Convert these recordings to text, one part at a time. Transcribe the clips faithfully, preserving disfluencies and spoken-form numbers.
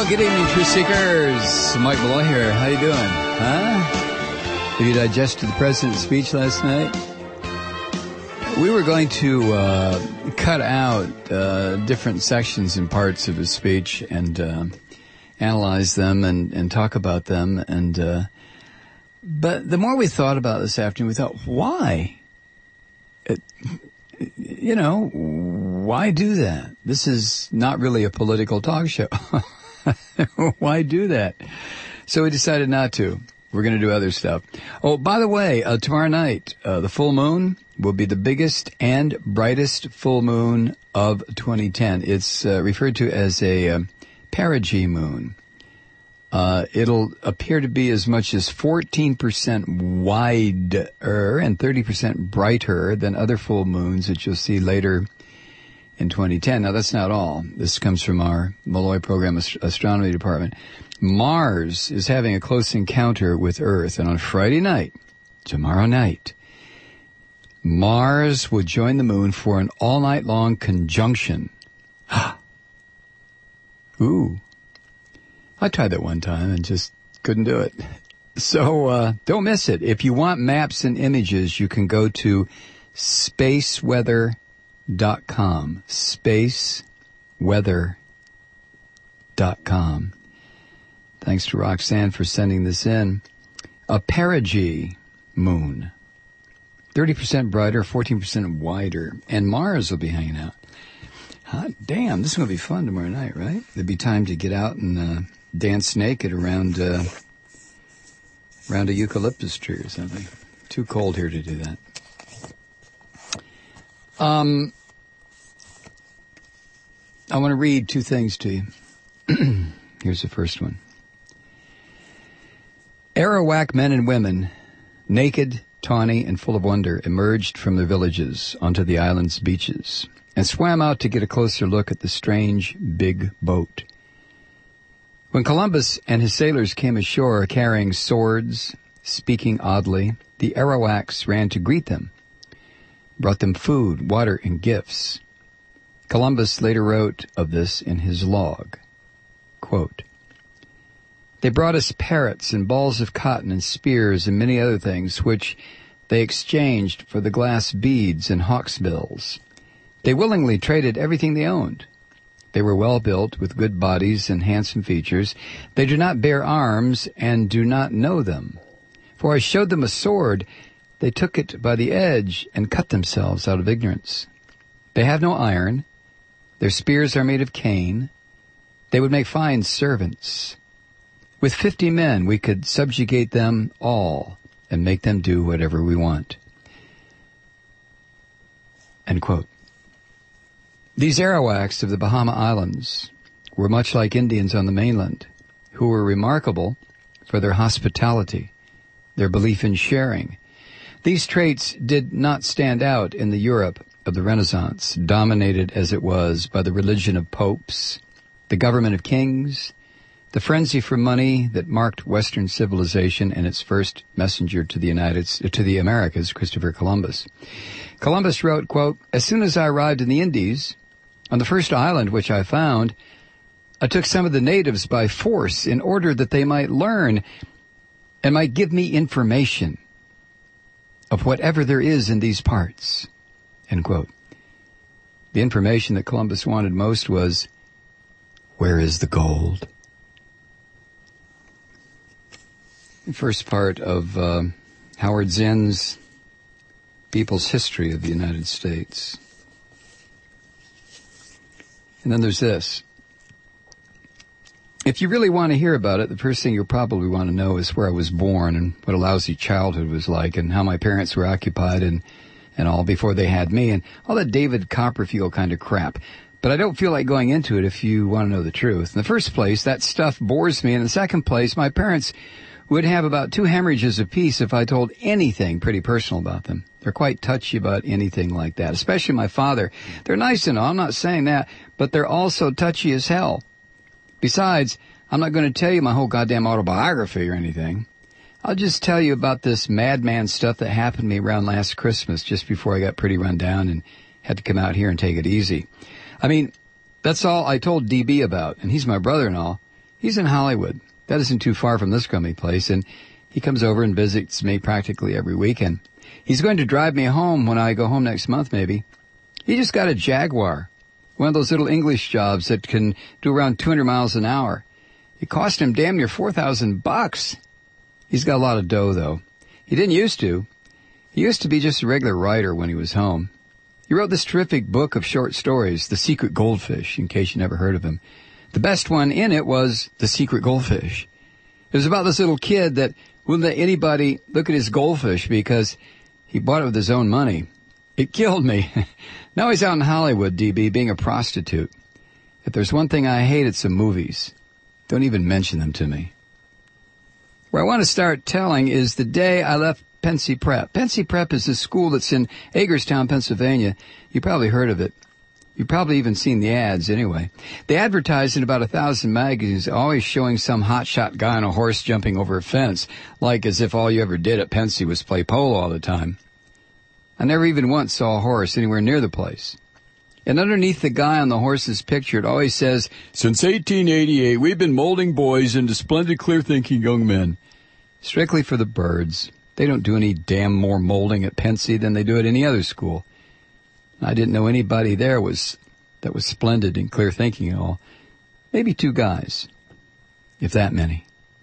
good evening, Truth Seekers. Mike Malloy here. How you doing? Huh? Have you digested the president's speech last night? We were going to uh, cut out uh, different sections and parts of his speech and uh, analyze them and, and talk about them. And uh, but the more we thought about this afternoon, we thought, why? It, you know, why do that? This is not really a political talk show. Why do that? So we decided not to. We're going to do other stuff. Oh, by the way, uh, tomorrow night, uh, the full moon will be the biggest and brightest full moon of twenty ten. It's uh, referred to as a uh, perigee moon. Uh, it'll appear to be as much as fourteen percent wider and thirty percent brighter than other full moons that you'll see later in twenty ten. Now, that's not all. This comes from our Malloy Program ast- Astronomy Department. Mars is having a close encounter with Earth, and on Friday night, tomorrow night, Mars will join the moon for an all-night-long conjunction. Ooh. I tried that one time and just couldn't do it. So uh, don't miss it. If you want maps and images, you can go to space weather dot com. space weather dot com. Thanks to Roxanne for sending this in. A perigee moon. thirty percent brighter, fourteen percent wider. And Mars will be hanging out. Hot damn, this is going to be fun tomorrow night, right? There'll be time to get out and uh, dance naked around uh, around a eucalyptus tree or something. Too cold here to do that. Um, I want to read two things to you. Here's the first one. Arawak men and women, naked, tawny, and full of wonder, emerged from their villages onto the island's beaches and swam out to get a closer look at the strange big boat. When Columbus and his sailors came ashore carrying swords, speaking oddly, the Arawaks ran to greet them, brought them food, water, and gifts. Columbus later wrote of this in his log, quote, "They brought us parrots and balls of cotton and spears and many other things, which they exchanged for the glass beads and hawksbills. They willingly traded everything they owned. They were well built, with good bodies and handsome features. They do not bear arms and do not know them. For I showed them a sword. They took it by the edge and cut themselves out of ignorance. They have no iron. Their spears are made of cane. They would make fine servants. With fifty men, we could subjugate them all and make them do whatever we want." End quote. These Arawaks of the Bahama Islands were much like Indians on the mainland, who were remarkable for their hospitality, their belief in sharing. These traits did not stand out in the Europe of the Renaissance, dominated as it was by the religion of popes, the government of kings, the frenzy for money that marked Western civilization and its first messenger to the United to the Americas, Christopher Columbus. Columbus wrote, quote, "As soon as I arrived in the Indies, on the first island which I found, I took some of the natives by force in order that they might learn and might give me information of whatever there is in these parts." End quote. The information that Columbus wanted most was, where is the gold? The first part of uh, Howard Zinn's People's History of the United States. And then there's this. If you really want to hear about it, the first thing you'll probably want to know is where I was born and what a lousy childhood was like and how my parents were occupied and, and all before they had me and all that David Copperfield kind of crap. But I don't feel like going into it if you want to know the truth. In the first place, that stuff bores me. In the second place, my parents would have about two hemorrhages apiece if I told anything pretty personal about them. They're quite touchy about anything like that, especially my father. They're nice and all, I'm not saying that, but they're also touchy as hell. Besides, I'm not going to tell you my whole goddamn autobiography or anything. I'll just tell you about this madman stuff that happened to me around last Christmas, just before I got pretty run down and had to come out here and take it easy. I mean, that's all I told D B about, and he's my brother and all. He's in Hollywood. That isn't too far from this crummy place, and he comes over and visits me practically every weekend. He's going to drive me home when I go home next month, maybe. He just got a Jaguar, one of those little English jobs that can do around two hundred miles an hour. It cost him damn near four thousand bucks. He's got a lot of dough, though. He didn't used to. He used to be just a regular writer when he was home. He wrote this terrific book of short stories, The Secret Goldfish, in case you never heard of him. The best one in it was The Secret Goldfish. It was about this little kid that wouldn't let anybody look at his goldfish because he bought it with his own money. It killed me. Now he's out in Hollywood, D B, being a prostitute. If there's one thing I hate, it's the movies. Don't even mention them to me. Where I want to start telling is the day I left Pensy Prep. Pensy Prep is a school that's in Hagerstown, Pennsylvania. You probably heard of it. You've probably even seen the ads anyway. They advertise in about a thousand magazines, always showing some hotshot guy on a horse jumping over a fence, like as if all you ever did at Pensy was play polo all the time. I never even once saw a horse anywhere near the place. And underneath the guy on the horse's picture, it always says, "Since eighteen eighty-eight, we've been molding boys into splendid, clear-thinking young men." Strictly for the birds. They don't do any damn more molding at Pensy than they do at any other school. I didn't know anybody there was that was splendid and clear-thinking at all. Maybe two guys, if that many.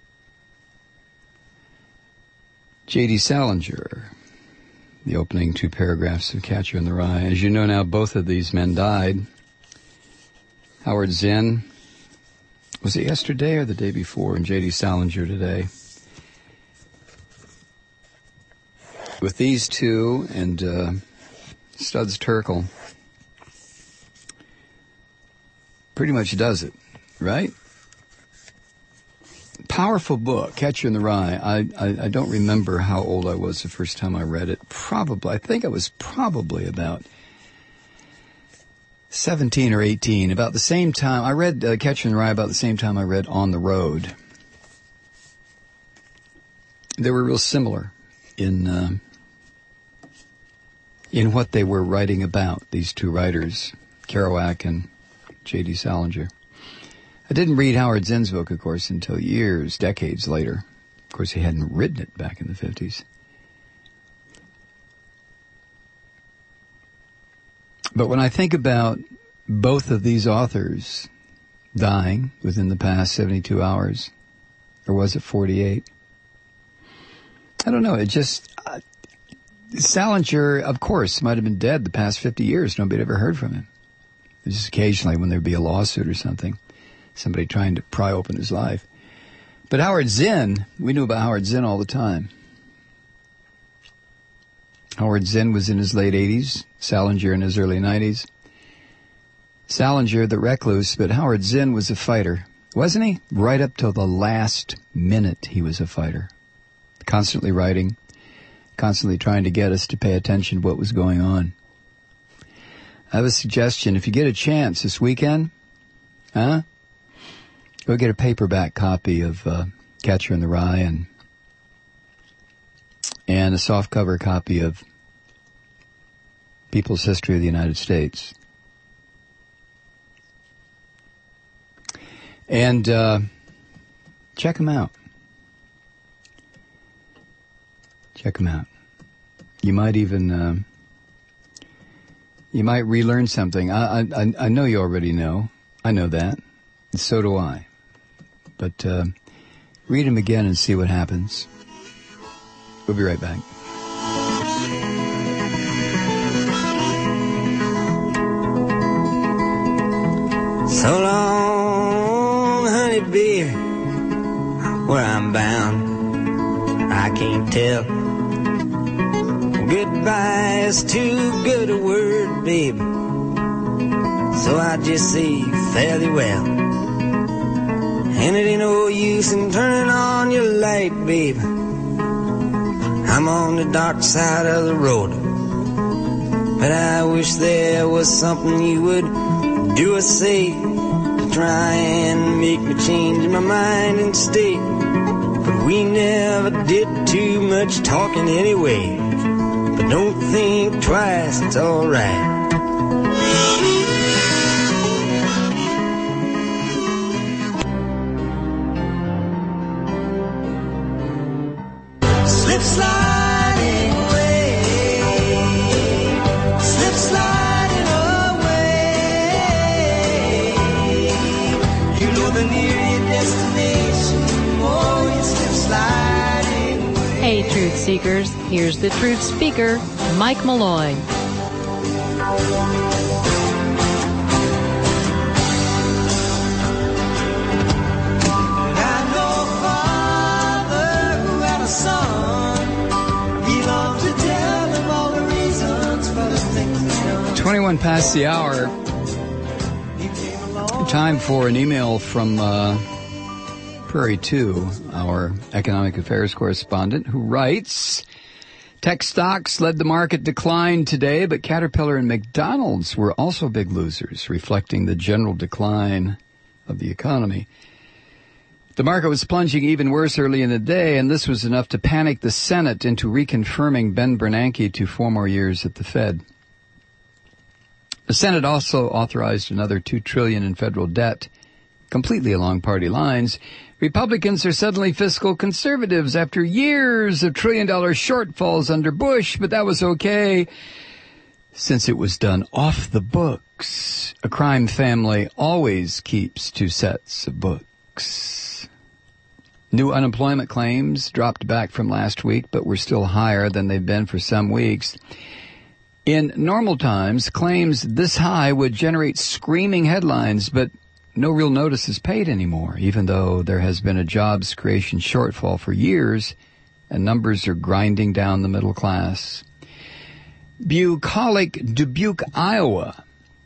J D Salinger, the opening two paragraphs of Catcher in the Rye. As you know now, both of these men died. Howard Zinn, was it yesterday or the day before? And J D Salinger today. With these two and uh, Studs Terkel, pretty much does it, right? Powerful book, Catcher in the Rye. I, I, I don't remember how old I was the first time I read it. Probably, I think I was probably about seventeen or eighteen. About the same time, I read uh, Catcher in the Rye about the same time I read On the Road. They were real similar in uh, in what they were writing about, these two writers, Kerouac and J D Salinger. I didn't read Howard Zinn's book, of course, until years, decades later. Of course, he hadn't written it back in the fifties. But when I think about both of these authors dying within the past seventy-two hours, or was it forty-eight? I don't know. It just... Uh, Salinger, of course, might have been dead the past fifty years. Nobody had ever heard from him. Just occasionally when there'd be a lawsuit or something, somebody trying to pry open his life. But Howard Zinn, we knew about Howard Zinn all the time. Howard Zinn was in his late eighties, Salinger in his early nineties. Salinger, the recluse, but Howard Zinn was a fighter, wasn't he? Right up till the last minute he was a fighter. Constantly writing, constantly trying to get us to pay attention to what was going on. I have a suggestion. If you get a chance this weekend, huh? Go get a paperback copy of uh, Catcher in the Rye and and a softcover copy of People's History of the United States. And uh, check them out. Check them out. You might even... Uh, You might relearn something. I, I I know you already know. I know that. And so do I. But uh, read them again and see what happens. We'll be right back. So long, honey beer, where I'm bound, I can't tell. Goodbye is too good a word, babe, so I just say fairly well. And it ain't no use in turning on your light, babe. I'm on the dark side of the road. But I wish there was something you would do or say to try and make me change my mind and stay. But we never did too much talking anyway. But don't think twice, it's alright. seekers, here's the truth speaker, Mike Malloy. twenty-one past the hour. Time for an email from uh, Prairie two, our economic affairs correspondent, who writes, tech stocks led the market decline today, but Caterpillar and McDonald's were also big losers, reflecting the general decline of the economy. The market was plunging even worse early in the day, and this was enough to panic the Senate into reconfirming Ben Bernanke to four more years at the Fed. The Senate also authorized another two trillion dollars in federal debt, completely along party lines. Republicans are suddenly fiscal conservatives after years of trillion-dollar shortfalls under Bush, but that was okay since it was done off the books. A crime family always keeps two sets of books. New unemployment claims dropped back from last week, but were still higher than they've been for some weeks. In normal times, claims this high would generate screaming headlines, but no real notice is paid anymore, even though there has been a jobs creation shortfall for years, and numbers are grinding down the middle class. Bucolic Dubuque, Iowa,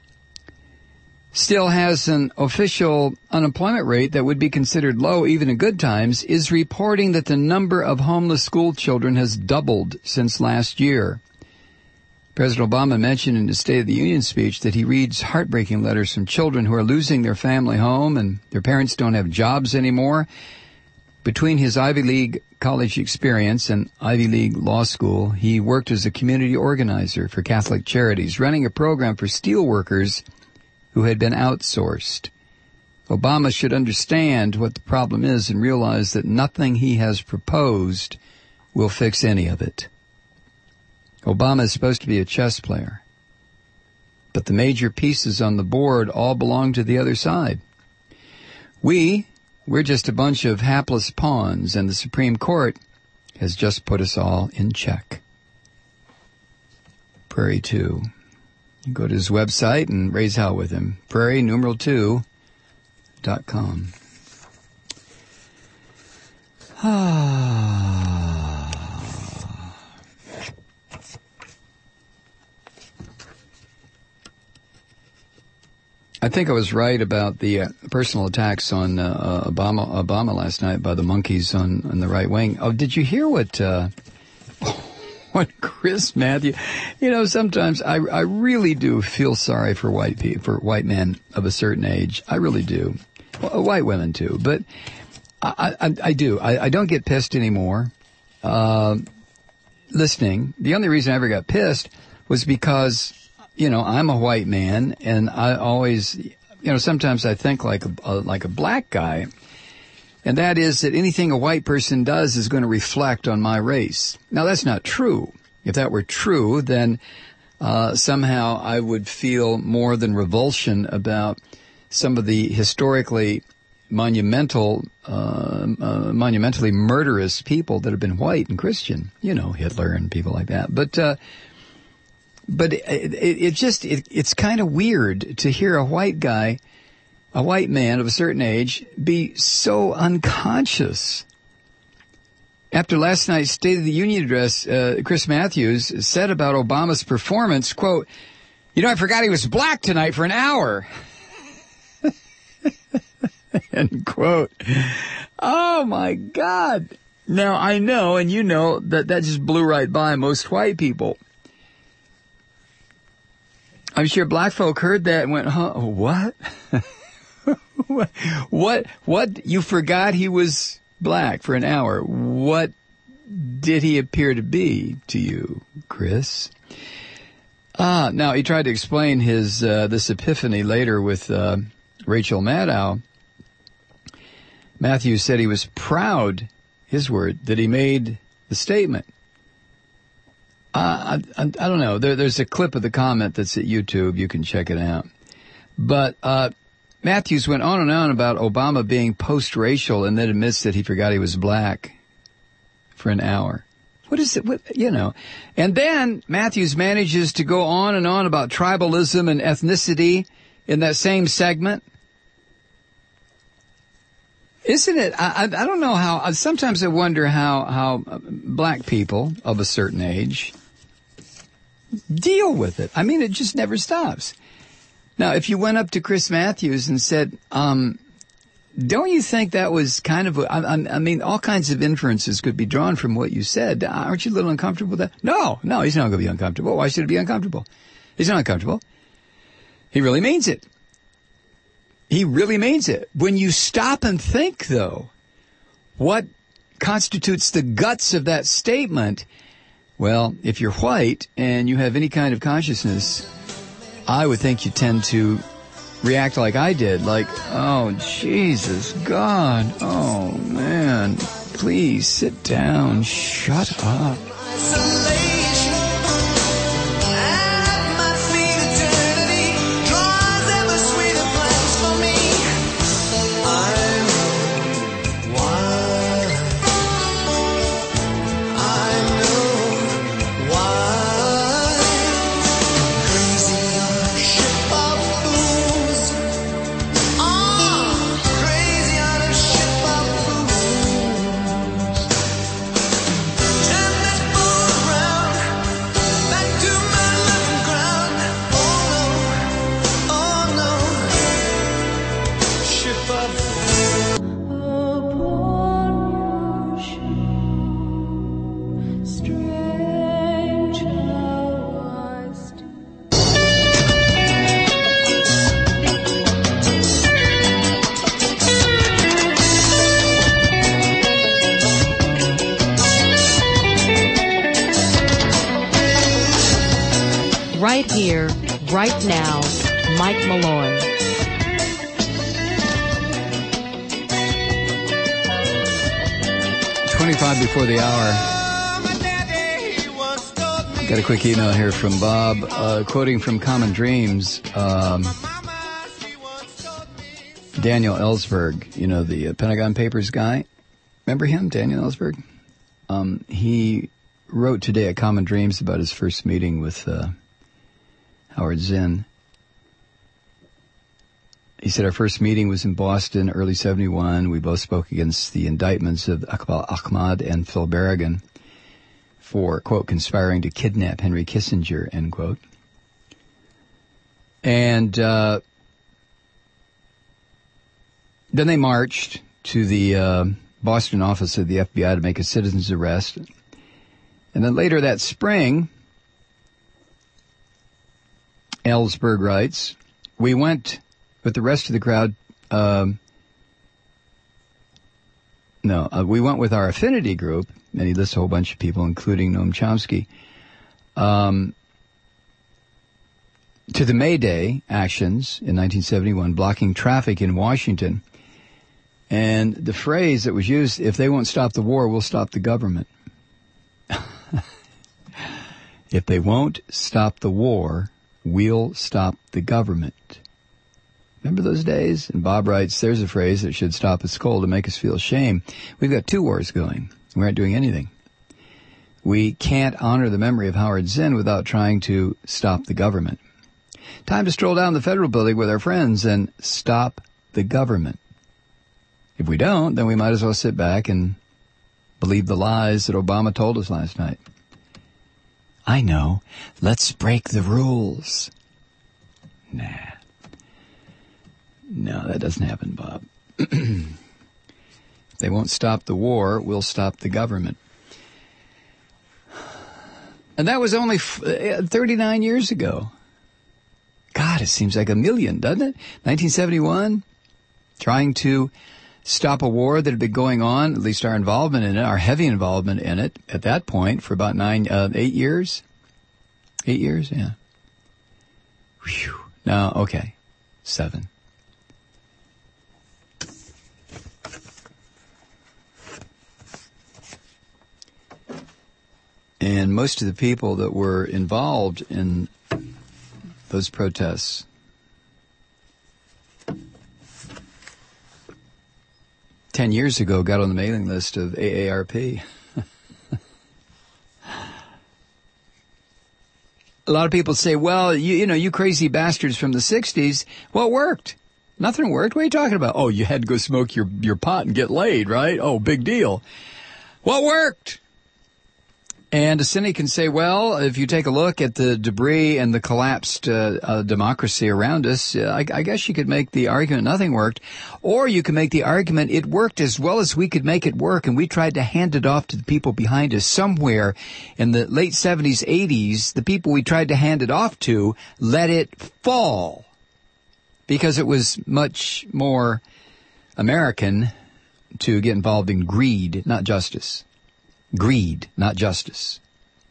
still has an official unemployment rate that would be considered low even in good times, is reporting that the number of homeless school children has doubled since last year. President Obama mentioned in his State of the Union speech that he reads heartbreaking letters from children who are losing their family home and their parents don't have jobs anymore. Between his Ivy League college experience and Ivy League law school, he worked as a community organizer for Catholic Charities, running a program for steel workers who had been outsourced. Obama should understand what the problem is and realize that nothing he has proposed will fix any of it. Obama is supposed to be a chess player, but the major pieces on the board all belong to the other side. We, we're just a bunch of hapless pawns, and the Supreme Court has just put us all in check. Prairie two. You go to his website and raise hell with him. Prairie numeral two dot com. Ah. I think I was right about the uh, personal attacks on uh, Obama Obama last night by the monkeys on, on the right wing. Oh, did you hear what uh, what Chris Matthews? You know, sometimes I I really do feel sorry for white people, for white men of a certain age. I really do. Well, white women too, but I I, I do. I, I don't get pissed anymore. Uh, listening. The only reason I ever got pissed was because, you know, I'm a white man, and I always, you know, sometimes I think like a, a like a black guy, and that is that anything a white person does is going to reflect on my race. Now, that's not true. If that were true, then uh, somehow I would feel more than revulsion about some of the historically monumental, uh, uh, monumentally murderous people that have been white and Christian. You know, Hitler and people like that. But uh But it, it, it just, it, it's kind of weird to hear a white guy, a white man of a certain age, be so unconscious. After last night's State of the Union address, uh, Chris Matthews said about Obama's performance, quote, "You know, I forgot he was black tonight for an hour." End quote. Oh, my God. Now, I know, and you know, that that just blew right by most white people. I'm sure black folk heard that and went, huh, what? what? What? You forgot he was black for an hour. What did he appear to be to you, Chris? Ah, now he tried to explain his, uh, this epiphany later with, uh, Rachel Maddow. Matthew said he was proud, his word, that he made the statement. Uh, I, I, I don't know. There, there's a clip of the comment that's at YouTube. You can check it out. But uh, Matthews went on and on about Obama being post-racial and then admits that he forgot he was black for an hour. What is it? What, you know, and then Matthews manages to go on and on about tribalism and ethnicity in that same segment. Isn't it? I, I, I don't know how. Sometimes I wonder how how black people of a certain age deal with it. I mean, it just never stops. Now, if you went up to Chris Matthews and said, um, don't you think that was kind of, a, I, I mean, all kinds of inferences could be drawn from what you said. Aren't you a little uncomfortable with that? No, no, he's not going to be uncomfortable. Why should he be uncomfortable? He's not uncomfortable. He really means it. He really means it. When you stop and think, though, what constitutes the guts of that statement, well, if you're white and you have any kind of consciousness, I would think you tend to react like I did, like, oh, Jesus, God, oh, man, please sit down, shut up. Right here, right now, Mike Malloy. twenty-five before the hour. Got a quick email here from Bob, uh, quoting from Common Dreams. Um, Daniel Ellsberg, you know, the uh, Pentagon Papers guy. Remember him, Daniel Ellsberg? Um, he wrote today at Common Dreams about his first meeting with uh, Howard Zinn. He said, our first meeting was in Boston, early seventy-one. We both spoke against the indictments of Iqbal Ahmad and Phil Berrigan for, quote, conspiring to kidnap Henry Kissinger, end quote. And uh, then they marched to the uh, Boston office of the F B I to make a citizen's arrest. And then later that spring, Ellsberg writes, we went with the rest of the crowd, um, no, uh, we went with our affinity group, and he lists a whole bunch of people, including Noam Chomsky, um, to the May Day actions in nineteen seventy-one, blocking traffic in Washington. And the phrase that was used, if they won't stop the war, we'll stop the government. If they won't stop the war, we'll stop the government. Remember those days? And Bob writes, there's a phrase that should stop us cold and make us feel shame. We've got two wars going. We aren't doing anything. We can't honor the memory of Howard Zinn without trying to stop the government. Time to stroll down the Federal Building with our friends and stop the government. If we don't, then we might as well sit back and believe the lies that Obama told us last night. I know. Let's break the rules. Nah. No, that doesn't happen, Bob. If they won't stop the war, we'll stop the government. And that was only thirty-nine years ago. God, it seems like a million, doesn't it? nineteen seventy-one, trying to stop a war that had been going on, at least our involvement in it, our heavy involvement in it, at that point, for about nine, uh, eight years. Eight years, yeah. Whew. Now, okay, seven. And most of the people that were involved in those protests ten years ago got on the mailing list of A A R P. A lot of people say, well, you, you know, you crazy bastards from the sixties, well, it worked. Nothing worked. What are you talking about? Oh, you had to go smoke your, your pot and get laid, right? Oh, big deal. Well, it worked. And a cynic can say, well, if you take a look at the debris and the collapsed uh, uh, democracy around us, uh, I, I guess you could make the argument nothing worked. Or you can make the argument it worked as well as we could make it work, and we tried to hand it off to the people behind us. Somewhere in the late seventies, eighties, the people we tried to hand it off to let it fall because it was much more American to get involved in greed, not justice. Greed, not justice.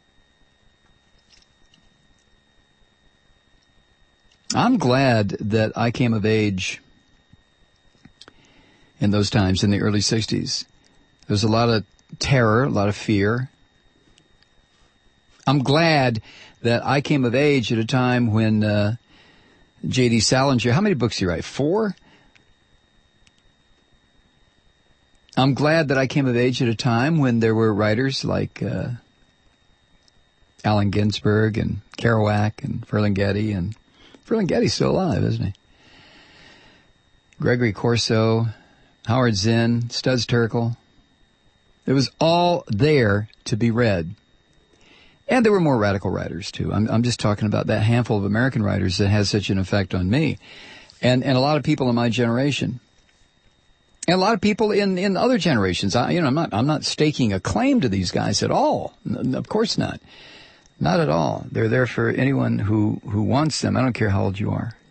I'm glad that I came of age in those times, in the early sixties. There was a lot of terror, a lot of fear. I'm glad that I came of age at a time when uh, J D Salinger, how many books did he write? Four? I'm glad that I came of age at a time when there were writers like uh, Allen Ginsberg and Kerouac and Ferlinghetti, and Ferlinghetti's still alive, isn't he? Gregory Corso, Howard Zinn, Studs Terkel. It was all there to be read. And there were more radical writers, too. I'm, I'm just talking about that handful of American writers that has such an effect on me. And, and a lot of people in my generation. And a lot of people in, in other generations. I, you know, I'm not, I'm not staking a claim to these guys at all. N- of course not. Not at all. They're there for anyone who, who wants them. I don't care how old you are.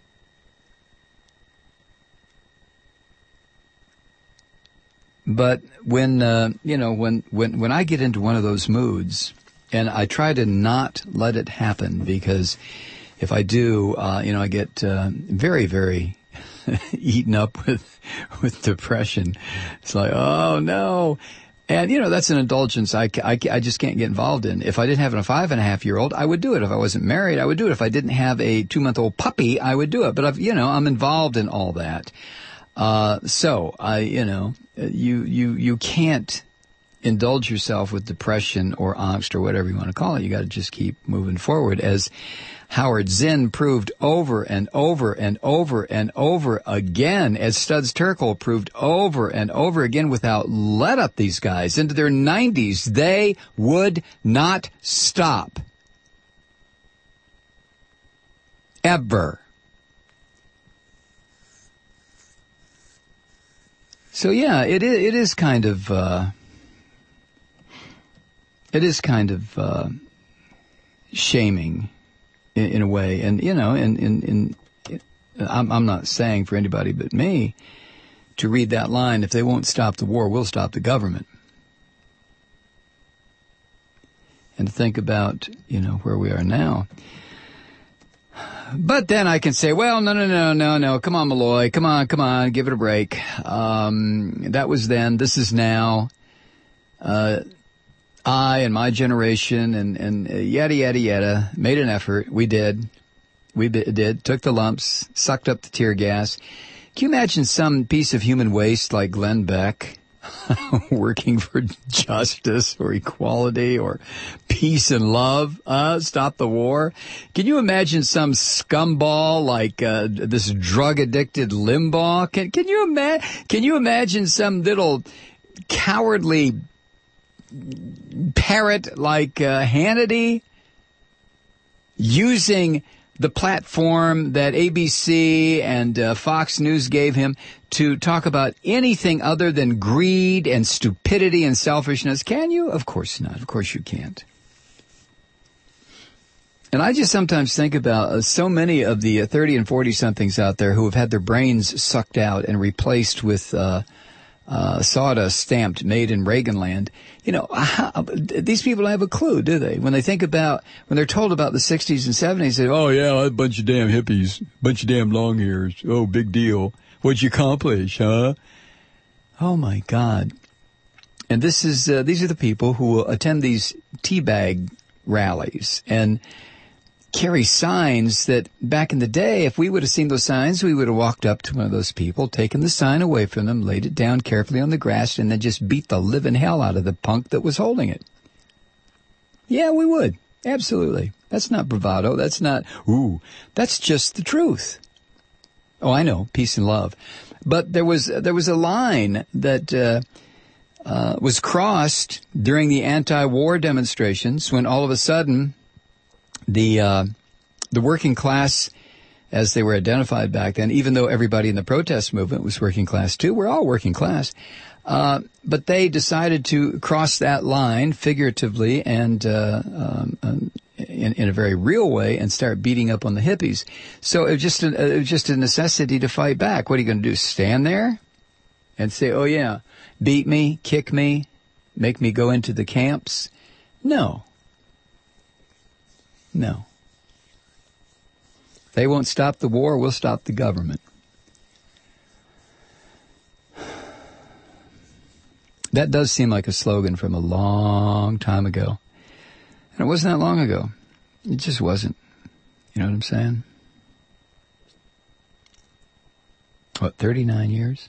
But when, uh, you know, when, when, when I get into one of those moods, and I try to not let it happen, because if I do, uh, you know, I get, uh, very, very eaten up with, with depression. It's like, oh no. And, you know, that's an indulgence I, I, I just can't get involved in. If I didn't have a five and a half year old, I would do it. If I wasn't married, I would do it. If I didn't have a two month old puppy, I would do it. But I've, you know, I'm involved in all that. Uh, so I, you know, you, you, you can't indulge yourself with depression or angst or whatever you want to call it. You got to just keep moving forward, as Howard Zinn proved over and over and over and over again, as Studs Terkel proved over and over again, without let up these guys into their nineties. They would not stop. Ever. So yeah, it is, it is kind of, uh, it is kind of, uh, shaming in, in a way. And, you know, in, in, in, in I'm, I'm not saying for anybody but me to read that line, if they won't stop the war, we'll stop the government. And to think about, you know, where we are now. But then I can say, well, no, no, no, no, no. Come on, Malloy. Come on, come on. Give it a break. Um, that was then. This is now. Uh, I and my generation and, and yada, yada, yada made an effort. We did. We b- did. Took the lumps. Sucked up the tear gas. Can you imagine some piece of human waste like Glenn Beck working for justice or equality or peace and love, uh, stop the war? Can you imagine some scumball like uh, this drug-addicted Limbaugh? Can, can you ima- Can you imagine some little cowardly parrot like uh, Hannity using the platform that A B C and uh, Fox News gave him to talk about anything other than greed and stupidity and selfishness? Can you? Of course not. Of course you can't. And I just sometimes think about uh, so many of the uh, thirty and forty-somethings out there who have had their brains sucked out and replaced with uh, uh, sawdust stamped made in Reaganland. You know, how, these people don't have a clue, do they? When they think about, when they're told about the sixties and seventies, they say, oh yeah, a bunch of damn hippies, bunch of damn long hairs. Oh, big deal. What'd you accomplish, huh? Oh my God. And this is, uh, these are the people who will attend these teabag rallies and carry signs that back in the day, if we would have seen those signs, we would have walked up to one of those people, taken the sign away from them, laid it down carefully on the grass, and then just beat the living hell out of the punk that was holding it. Yeah, we would. Absolutely. That's not bravado. That's not, ooh, that's just the truth. Oh, I know, peace and love. But there was there was a line that uh, uh, was crossed during the anti-war demonstrations when all of a sudden the uh, the working class, as they were identified back then, even though everybody in the protest movement was working class too, we're all working class, uh, but they decided to cross that line figuratively and uh, um, um, in, in a very real way and start beating up on the hippies. So it was just a, it was just a necessity to fight back. What are you going to do? Stand there and say, oh yeah, beat me, kick me, make me go into the camps? No. No. They won't stop the war, we'll stop the government. That does seem like a slogan from a long time ago. And it wasn't that long ago. It just wasn't. You know what I'm saying? What, thirty-nine years?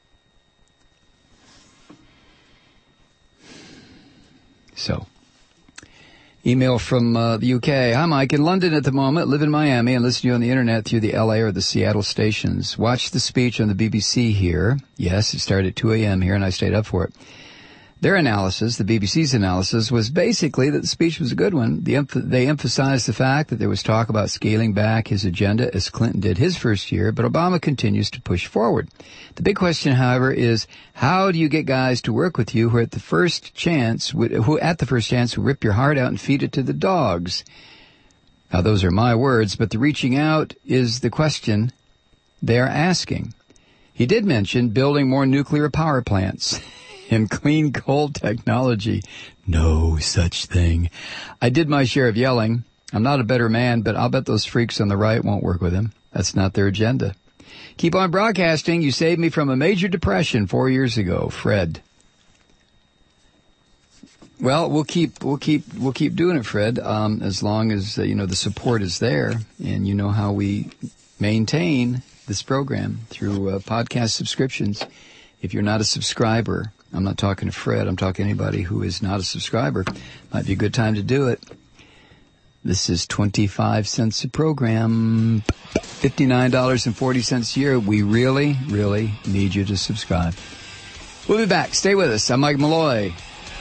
So, email from uh, the U K. Hi, Mike. In London at the moment, live in Miami, and listen to you on the internet through the L A or the Seattle stations. Watch the speech on the B B C here. Yes, it started at two a.m. here, and I stayed up for it. Their analysis, the B B C's analysis, was basically that the speech was a good one. The emph- they emphasized the fact that there was talk about scaling back his agenda as Clinton did his first year, but Obama continues to push forward. The big question, however, is how do you get guys to work with you who at the first chance, who at the first chance will rip your heart out and feed it to the dogs? Now, those are my words, but the reaching out is the question they're asking. He did mention building more nuclear power plants. And clean coal technology. No such thing. I did my share of yelling. I'm not a better man, but I'll bet those freaks on the right won't work with him. That's not their agenda. Keep on broadcasting. You saved me from a major depression four years ago, Fred. Well, we'll keep we'll keep we'll keep doing it, Fred. Um, as long as uh, you know the support is there, and you know how we maintain this program through uh, podcast subscriptions. If you're not a subscriber. I'm not talking to Fred. I'm talking to anybody who is not a subscriber. Might be a good time to do it. This is twenty-five cents a program, fifty-nine dollars and forty cents a year. We really, really need you to subscribe. We'll be back. Stay with us. I'm Mike Malloy.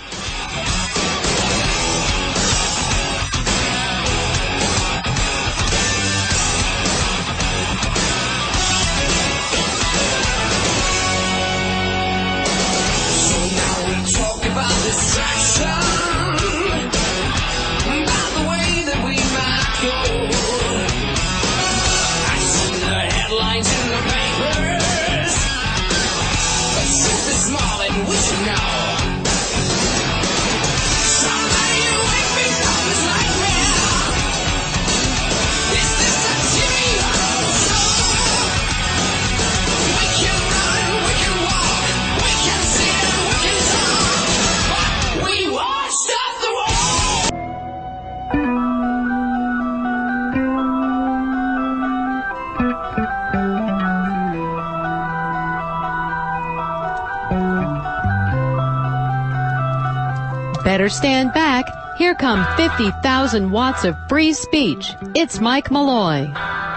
Better stand back. Here come fifty thousand watts of free speech. It's Mike Malloy.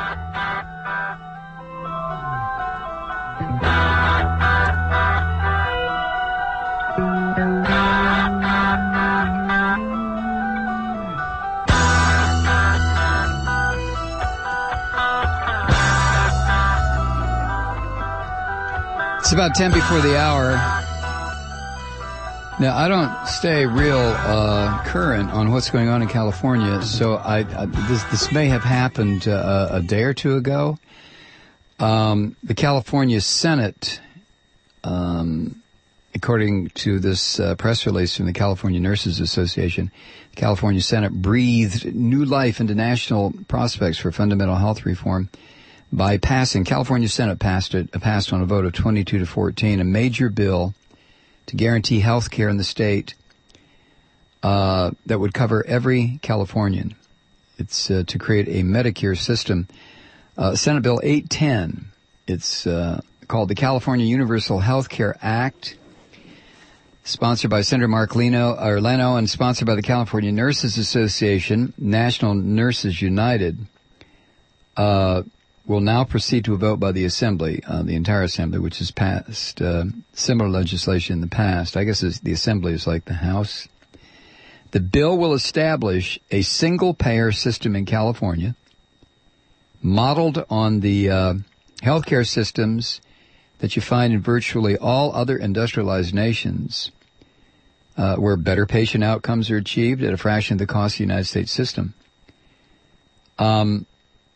It's about ten before the hour. Now, I don't stay real uh, current on what's going on in California, so I, I this this may have happened uh, a day or two ago. Um, the California Senate, um, according to this uh, press release from the California Nurses Association, the California Senate breathed new life into national prospects for fundamental health reform by passing. California Senate passed it, passed on a vote of twenty-two to fourteen, a major bill to guarantee health care in the state uh, that would cover every Californian. It's uh, to create a Medicare system. Uh, Senate Bill eight ten, it's uh, called the California Universal Health Care Act. sponsored by Senator Mark Leno, or Leno, and sponsored by the California Nurses Association, National Nurses United, uh, will now proceed to a vote by the Assembly, uh, the entire Assembly, which has passed uh, similar legislation in the past. I guess it's, the Assembly is like the House. The bill will establish a single-payer system in California, modeled on the uh, healthcare systems that you find in virtually all other industrialized nations, uh, where better patient outcomes are achieved at a fraction of the cost of the United States system. Um,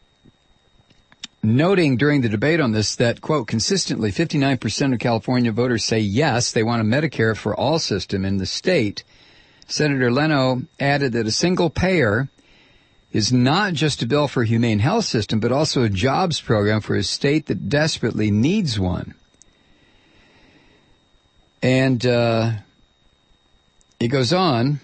noting during the debate on this that, quote, consistently fifty-nine percent of California voters say yes, they want a Medicare for all system in the state, Senator Leno added that a single payer is not just a bill for a humane health system, but also a jobs program for a state that desperately needs one. And uh, it goes on.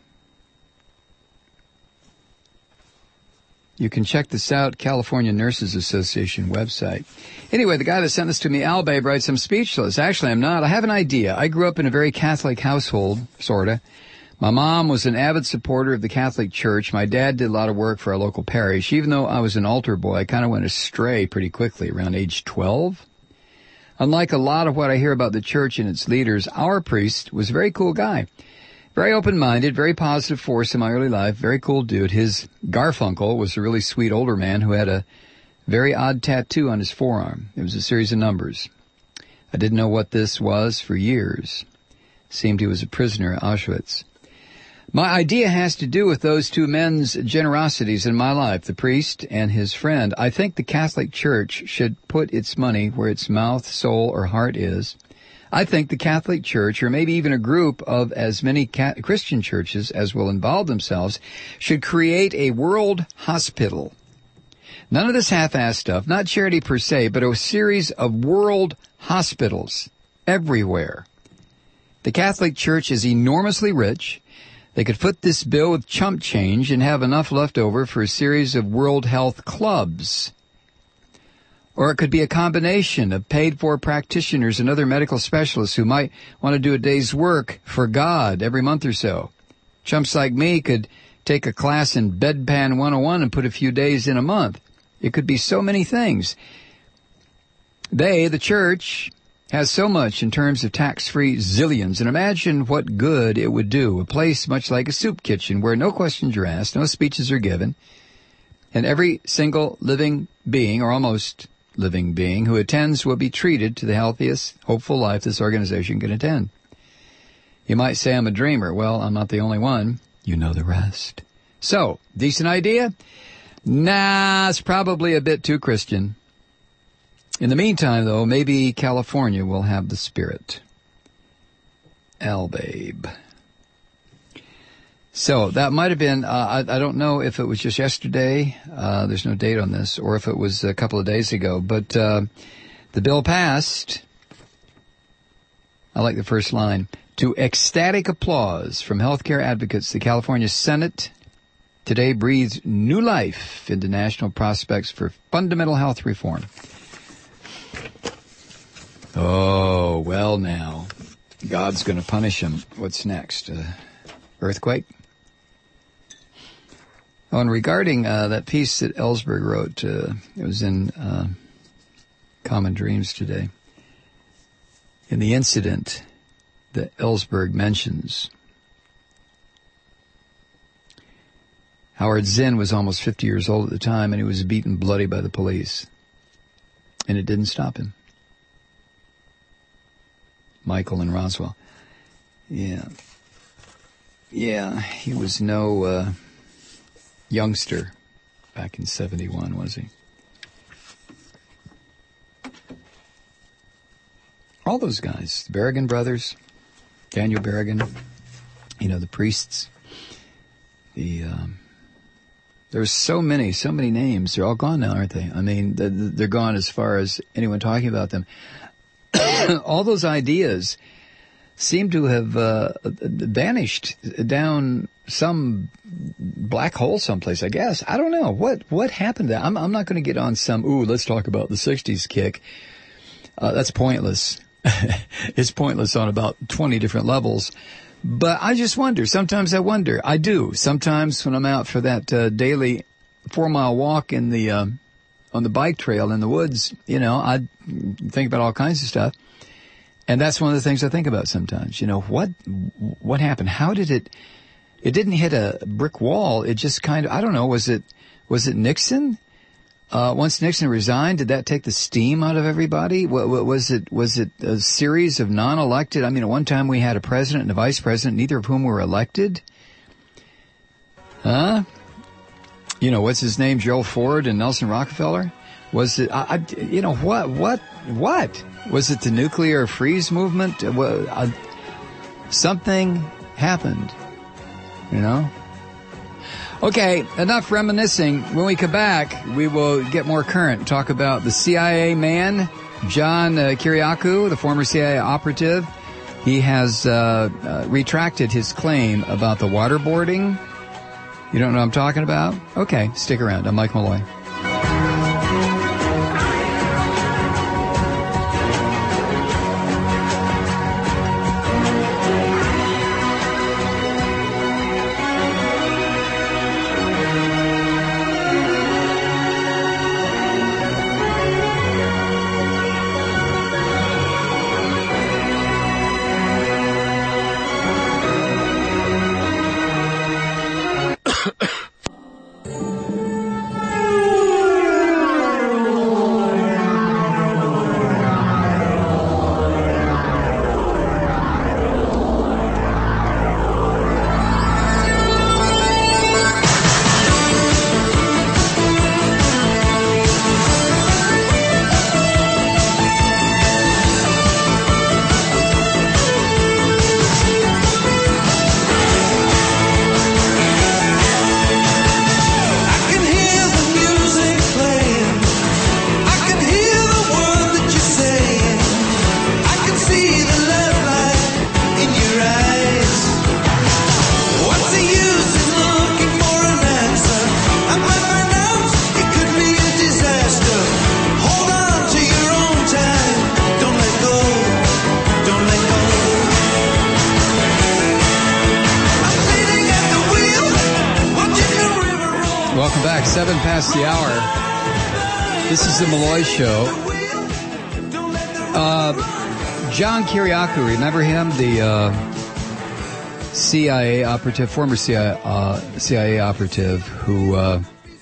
You can check this out, California Nurses Association website. Anyway, the guy that sent this to me, Al Babe, writes, I'm speechless. Actually, I'm not. I have an idea. I grew up in a very Catholic household, sort of. My mom was an avid supporter of the Catholic Church. My dad did a lot of work for our local parish. Even though I was an altar boy, I kind of went astray pretty quickly around age twelve. Unlike a lot of what I hear about the church and its leaders, our priest was a very cool guy. Very open-minded, very positive force in my early life, very cool dude. His Garfunkel was a really sweet older man who had a very odd tattoo on his forearm. It was a series of numbers. I didn't know what this was for years. Seemed he was a prisoner at Auschwitz. My idea has to do with those two men's generosities in my life, the priest and his friend. I think the Catholic Church should put its money where its mouth, soul, or heart is. I think the Catholic Church, or maybe even a group of as many Christian churches as will involve themselves, should create a world hospital. None of this half-assed stuff, not charity per se, but a series of world hospitals everywhere. The Catholic Church is enormously rich. They could foot this bill with chump change and have enough left over for a series of World Health Clubs. Or it could be a combination of paid-for practitioners and other medical specialists who might want to do a day's work for God every month or so. Chumps like me could take a class in Bedpan one oh one and put a few days in a month. It could be so many things. They, the church, has so much in terms of tax-free zillions, and imagine what good it would do. A place much like a soup kitchen where no questions are asked, no speeches are given, and every single living being, or almost living being, who attends will be treated to the healthiest, hopeful life this organization can attend. You might say I'm a dreamer. Well, I'm not the only one. You know the rest. So, decent idea? Nah, it's probably a bit too Christian. In the meantime, though, maybe California will have the spirit. Al Babe. So that might have been, uh, I, I don't know if it was just yesterday, uh, there's no date on this, or if it was a couple of days ago, but uh, the bill passed. I like the first line. To ecstatic applause from healthcare advocates, the California Senate today breathes new life into national prospects for fundamental health reform. Oh, well now, God's going to punish him. What's next? Uh, earthquake? Oh, and regarding uh, that piece that Ellsberg wrote, uh, it was in uh, Common Dreams today. In the incident that Ellsberg mentions, Howard Zinn was almost fifty years old at the time, and he was beaten bloody by the police. And it didn't stop him. Michael in Roswell. Yeah. Yeah, he was no uh, youngster back in seventy-one, was he? All those guys, the Berrigan brothers, Daniel Berrigan, you know, the priests, the, um, there's so many, so many names. They're all gone now, aren't they? I mean, they're gone as far as anyone talking about them. All those ideas seem to have uh, vanished down some black hole someplace, I guess. I don't know. What what happened to that? I'm, I'm not going to get on some, ooh, let's talk about the sixties kick. Uh, that's pointless. it's pointless on about twenty different levels. But I just wonder. Sometimes I wonder. I do. Sometimes when I'm out for that uh, daily four-mile walk in the uh, on the bike trail in the woods, you know, I think about all kinds of stuff. And that's one of the things I think about sometimes. You know, what what happened? How did it? It didn't hit a brick wall. It just kind of, I don't know, was it was it Nixon? Uh, once Nixon resigned, did that take the steam out of everybody? What, what, was it was it a series of non-elected? I mean, at one time we had a president and a vice president, neither of whom were elected. Huh? You know, what's his name? Gerald Ford and Nelson Rockefeller? Was it, I, I, you know, what, what, what? Was it the nuclear freeze movement? Well, uh, something happened, you know? Okay, enough reminiscing. When we come back, we will get more current, talk about the C I A man, John uh, Kiriakou, the former C I A operative. He has uh, uh, retracted his claim about the waterboarding. You don't know what I'm talking about? Okay, stick around. I'm Mike Malloy. Seven past the hour. This is the Malloy Show. Uh, John Kiriakou, remember him? The uh, C I A operative, former C I A, uh, C I A operative who uh,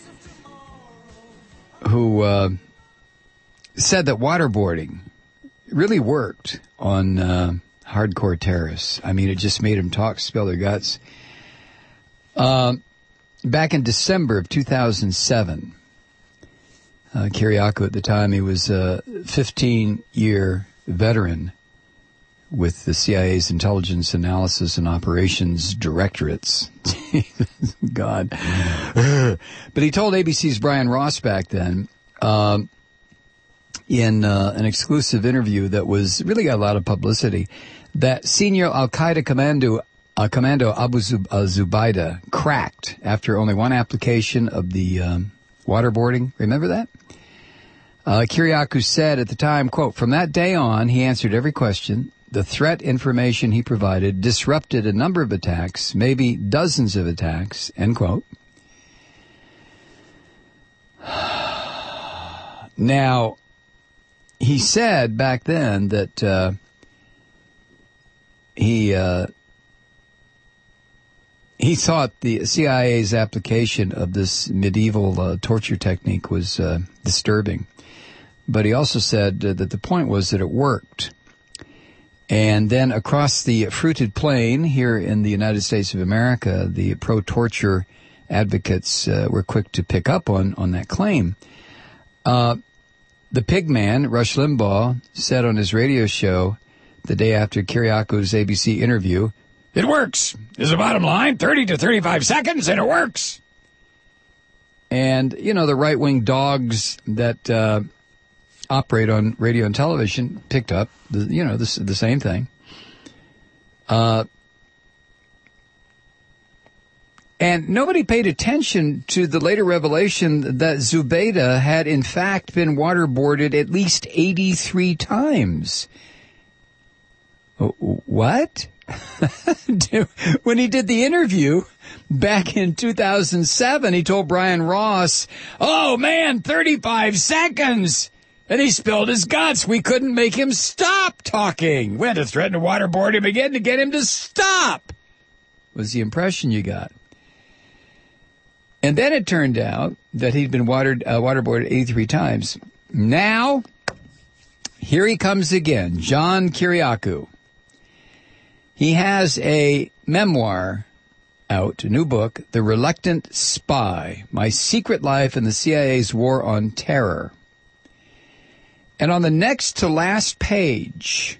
who uh, said that waterboarding really worked on uh, hardcore terrorists. I mean, it just made them talk, spill their guts. Um. Back in December of two thousand seven, uh, Kiriakou at the time, he was a fifteen-year veteran with the C I A's Intelligence Analysis and Operations Directorates. God. But he told A B C's Brian Ross back then, um, in uh, an exclusive interview that was really got a lot of publicity, that senior Al-Qaeda commando Uh, Commando Abu Zub- uh, Zubaydah cracked after only one application of the um, waterboarding. Remember that? Uh, Kiriakou said at the time, quote, "From that day on, he answered every question. The threat information he provided disrupted a number of attacks, maybe dozens of attacks," end quote. Now, he said back then that uh, he... Uh, He thought the C I A's application of this medieval uh, torture technique was uh, disturbing. But he also said uh, that the point was that it worked. And then across the fruited plain here in the United States of America, the pro-torture advocates uh, were quick to pick up on, on that claim. Uh, the pig man, Rush Limbaugh, said on his radio show the day after Kiriakou's A B C interview, "It works. Is the bottom line. thirty to thirty-five seconds, and it works." And, you know, the right-wing dogs that uh, operate on radio and television picked up, the, you know, the, the same thing. Uh, and nobody paid attention to the later revelation that Zubaydah had, in fact, been waterboarded at least eighty-three times. What? When he did the interview back in two thousand seven, he told Brian Ross, oh man, thirty-five seconds. And he spilled his guts. We couldn't make him stop talking. We had to threaten to waterboard him again to get him to stop, was the impression you got. And then it turned out that he'd been watered, uh, waterboarded eighty-three times. Now, here he comes again, John Kiriakou. He has a memoir out, a new book, The Reluctant Spy, My Secret Life in the C I A's War on Terror. And on the next to last page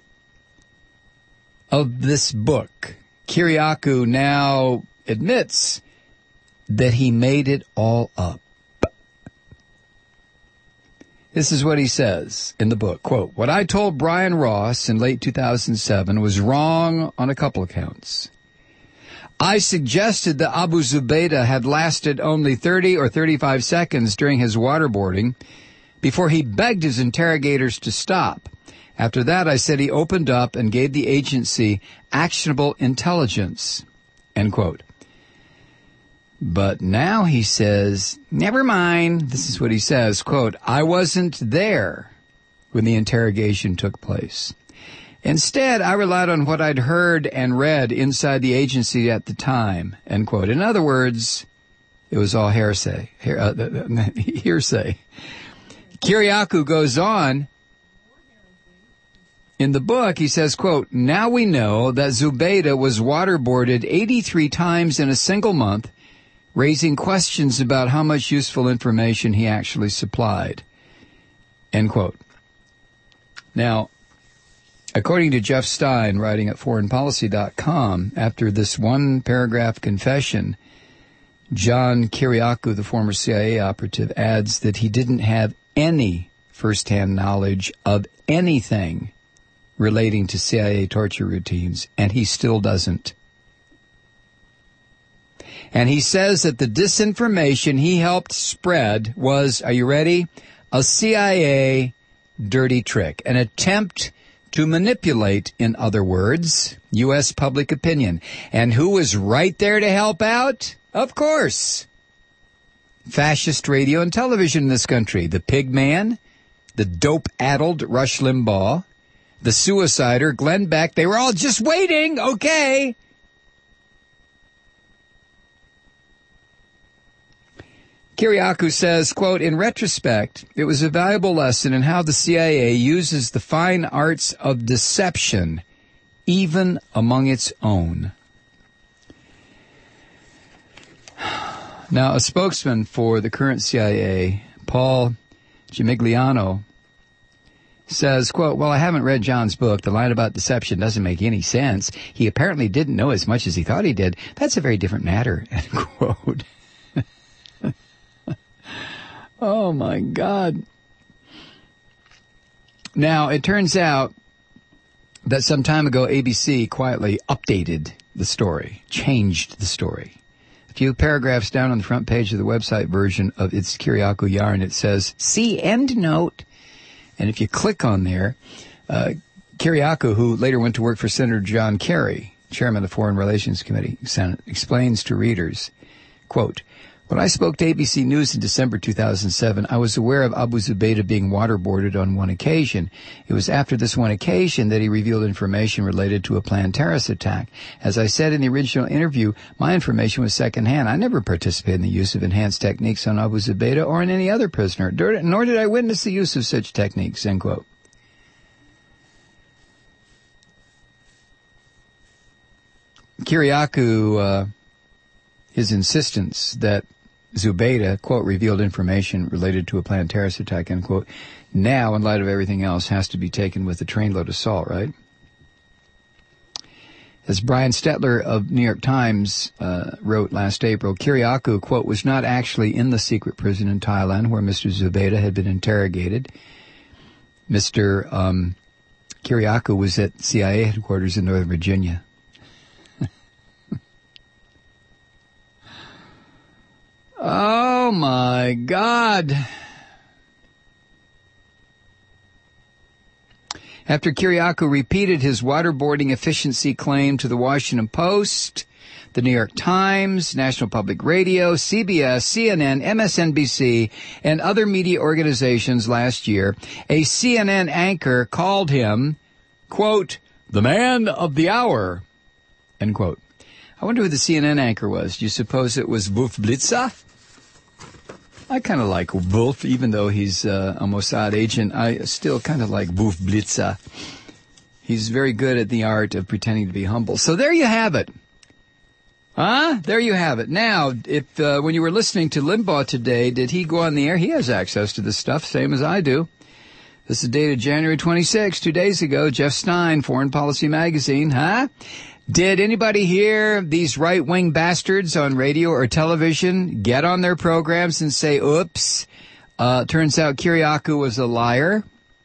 of this book, Kiriakou now admits that he made it all up. This is what he says in the book, quote, what I told Brian Ross in late two thousand seven was wrong on a couple of counts. I suggested that Abu Zubaydah had lasted only thirty or thirty-five seconds during his waterboarding before he begged his interrogators to stop. After that, I said he opened up and gave the agency actionable intelligence, end quote. But now he says, never mind. This is what he says, quote, I wasn't there when the interrogation took place. Instead, I relied on what I'd heard and read inside the agency at the time, end quote. In other words, it was all hearsay. Hear, uh, hearsay. Kiriakou goes on in the book. He says, quote, now we know that Zubaydah was waterboarded eighty-three times in a single month, raising questions about how much useful information he actually supplied, end quote. Now, according to Jeff Stein, writing at foreign policy dot com, after this one-paragraph confession, John Kiriakou, the former C I A operative, adds that he didn't have any first-hand knowledge of anything relating to C I A torture routines, and he still doesn't. And he says that the disinformation he helped spread was, are you ready? A C I A dirty trick, an attempt to manipulate, in other words, U S public opinion. And who was right there to help out? Of course. Fascist radio and television in this country. The pig man, the dope-addled Rush Limbaugh, the suicider Glenn Beck. They were all just waiting, okay? Kiriakou says, quote, in retrospect, it was a valuable lesson in how the C I A uses the fine arts of deception, even among its own. Now, a spokesman for the current C I A, Paul Gimigliano, says, quote, well, I haven't read John's book. The line about deception doesn't make any sense. He apparently didn't know as much as he thought he did. That's a very different matter, end quote. Oh, my God. Now, it turns out that some time ago, A B C quietly updated the story, changed the story. A few paragraphs down on the front page of the website version of its Kiriakou yarn, it says, see end note. And if you click on there, uh, Kiriakou, who later went to work for Senator John Kerry, chairman of the Foreign Relations Committee, Senate, explains to readers, quote, when I spoke to A B C News in December two thousand seven, I was aware of Abu Zubaydah being waterboarded on one occasion. It was after this one occasion that he revealed information related to a planned terrorist attack. As I said in the original interview, my information was secondhand. I never participated in the use of enhanced techniques on Abu Zubaydah or on any other prisoner, nor did I witness the use of such techniques, end quote. Kiriakou, uh, his insistence that Zubaydah, quote, revealed information related to a planned terrorist attack, end quote, now, in light of everything else, has to be taken with a trainload of salt, right? As Brian Stetler of New York Times uh, wrote last April, Kiriakou, quote, was not actually in the secret prison in Thailand where Mister Zubaydah had been interrogated. Mister Um, Kiriakou was at C I A headquarters in Northern Virginia. Oh, my God. after Kiriakou repeated his waterboarding efficiency claim to the Washington Post, the New York Times, National Public Radio, C B S, C N N, M S N B C, and other media organizations last year. A C N N anchor called him, quote, the man of the hour, end quote. I wonder who the C N N anchor was. Do you suppose it was Wolf Blitzer? I kind of like Wolf, even though he's uh, a Mossad agent. I still kind of like Wolf Blitzer. He's very good at the art of pretending to be humble. So there you have it. Huh? There you have it. Now, if uh, when you were listening to Limbaugh today, did he go on the air? He has access to this stuff, same as I do. This is dated January twenty-sixth, two days ago. Jeff Stein, Foreign Policy Magazine. Huh? Did anybody hear these right-wing bastards on radio or television get on their programs and say, oops, uh, turns out Kiriakou was a liar?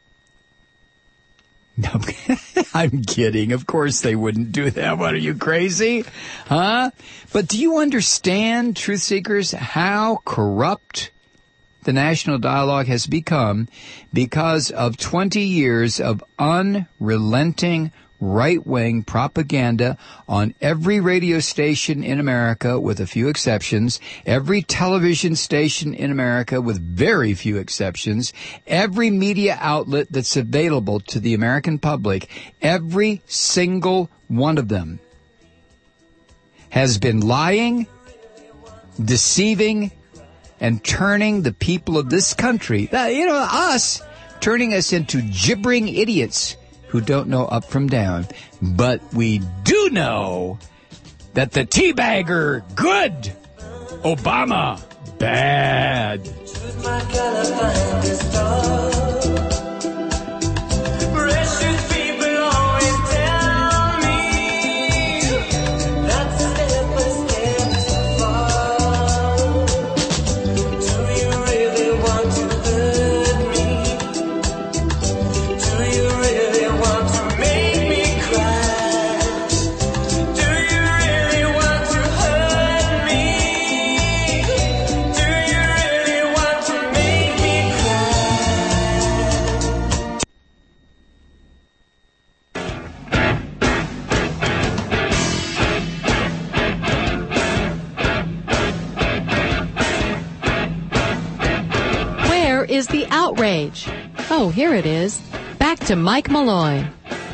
No, I'm kidding. Of course they wouldn't do that. What, are you crazy? Huh? But do you understand, truth seekers, how corrupt the national dialogue has become because of twenty years of unrelenting right-wing propaganda on every radio station in America, with a few exceptions, every television station in America, with very few exceptions, every media outlet that's available to the American public, every single one of them has been lying, deceiving, and turning the people of this country, you know, us, turning us into gibbering idiots who don't know up from down. But we do know that the teabagger, good. Obama, bad. Is the outrage? Oh, here it is. Back to Mike Malloy.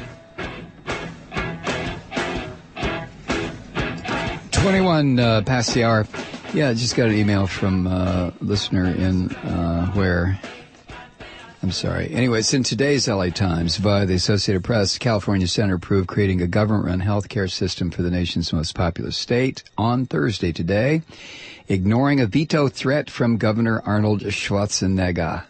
twenty-one uh, past the hour. Yeah, I just got an email from a uh, listener in uh, where... I'm sorry. Anyway, it's in today's L A Times via the Associated Press. California Senator approved creating a government-run health care system for the nation's most populous state on Thursday today, ignoring a veto threat from Governor Arnold Schwarzenegger.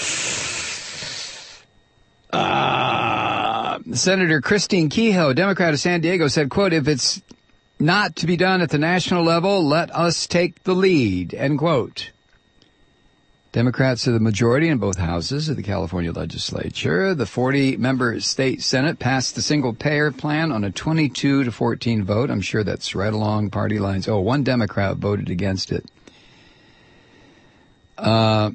Uh, Senator Christine Kehoe, Democrat of San Diego, said, quote, if it's not to be done at the national level, let us take the lead, end quote. Democrats are the majority in both houses of the California legislature. The forty-member state Senate passed the single-payer plan on a twenty-two to fourteen vote. I'm sure that's right along party lines. Oh, one Democrat voted against it. Uh,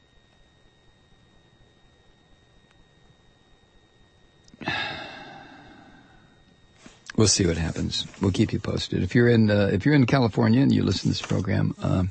we'll see what happens. We'll keep you posted. If you're in uh, if you're in California and you listen to this program, uh,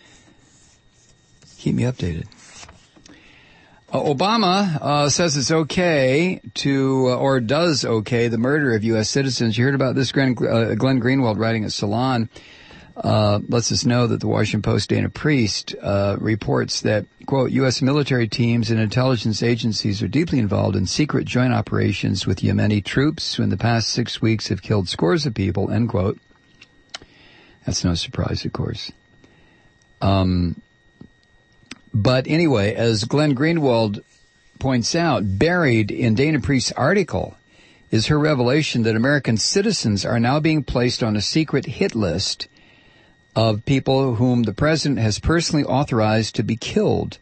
keep me updated. Uh, Obama uh, says it's okay to, uh, or does okay, the murder of U S citizens. You heard about this. Glenn, uh, Glenn Greenwald, writing at Salon, uh, lets us know that the Washington Post Dana Priest uh, reports that, quote, U S military teams and intelligence agencies are deeply involved in secret joint operations with Yemeni troops who in the past six weeks have killed scores of people, end quote. That's no surprise, of course. Um... But anyway, as Glenn Greenwald points out, buried in Dana Priest's article is her revelation that American citizens are now being placed on a secret hit list of people whom the president has personally authorized to be killed.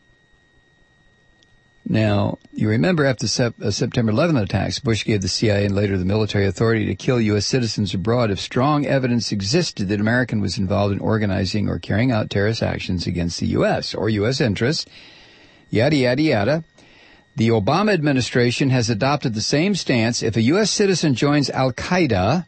Now, you remember after Sep- uh, September eleventh attacks, Bush gave the C I A and later the military authority to kill U S citizens abroad if strong evidence existed that American was involved in organizing or carrying out terrorist actions against the U S or U S interests, yada, yada, yada. The Obama administration has adopted the same stance. If a U S citizen joins al-Qaeda,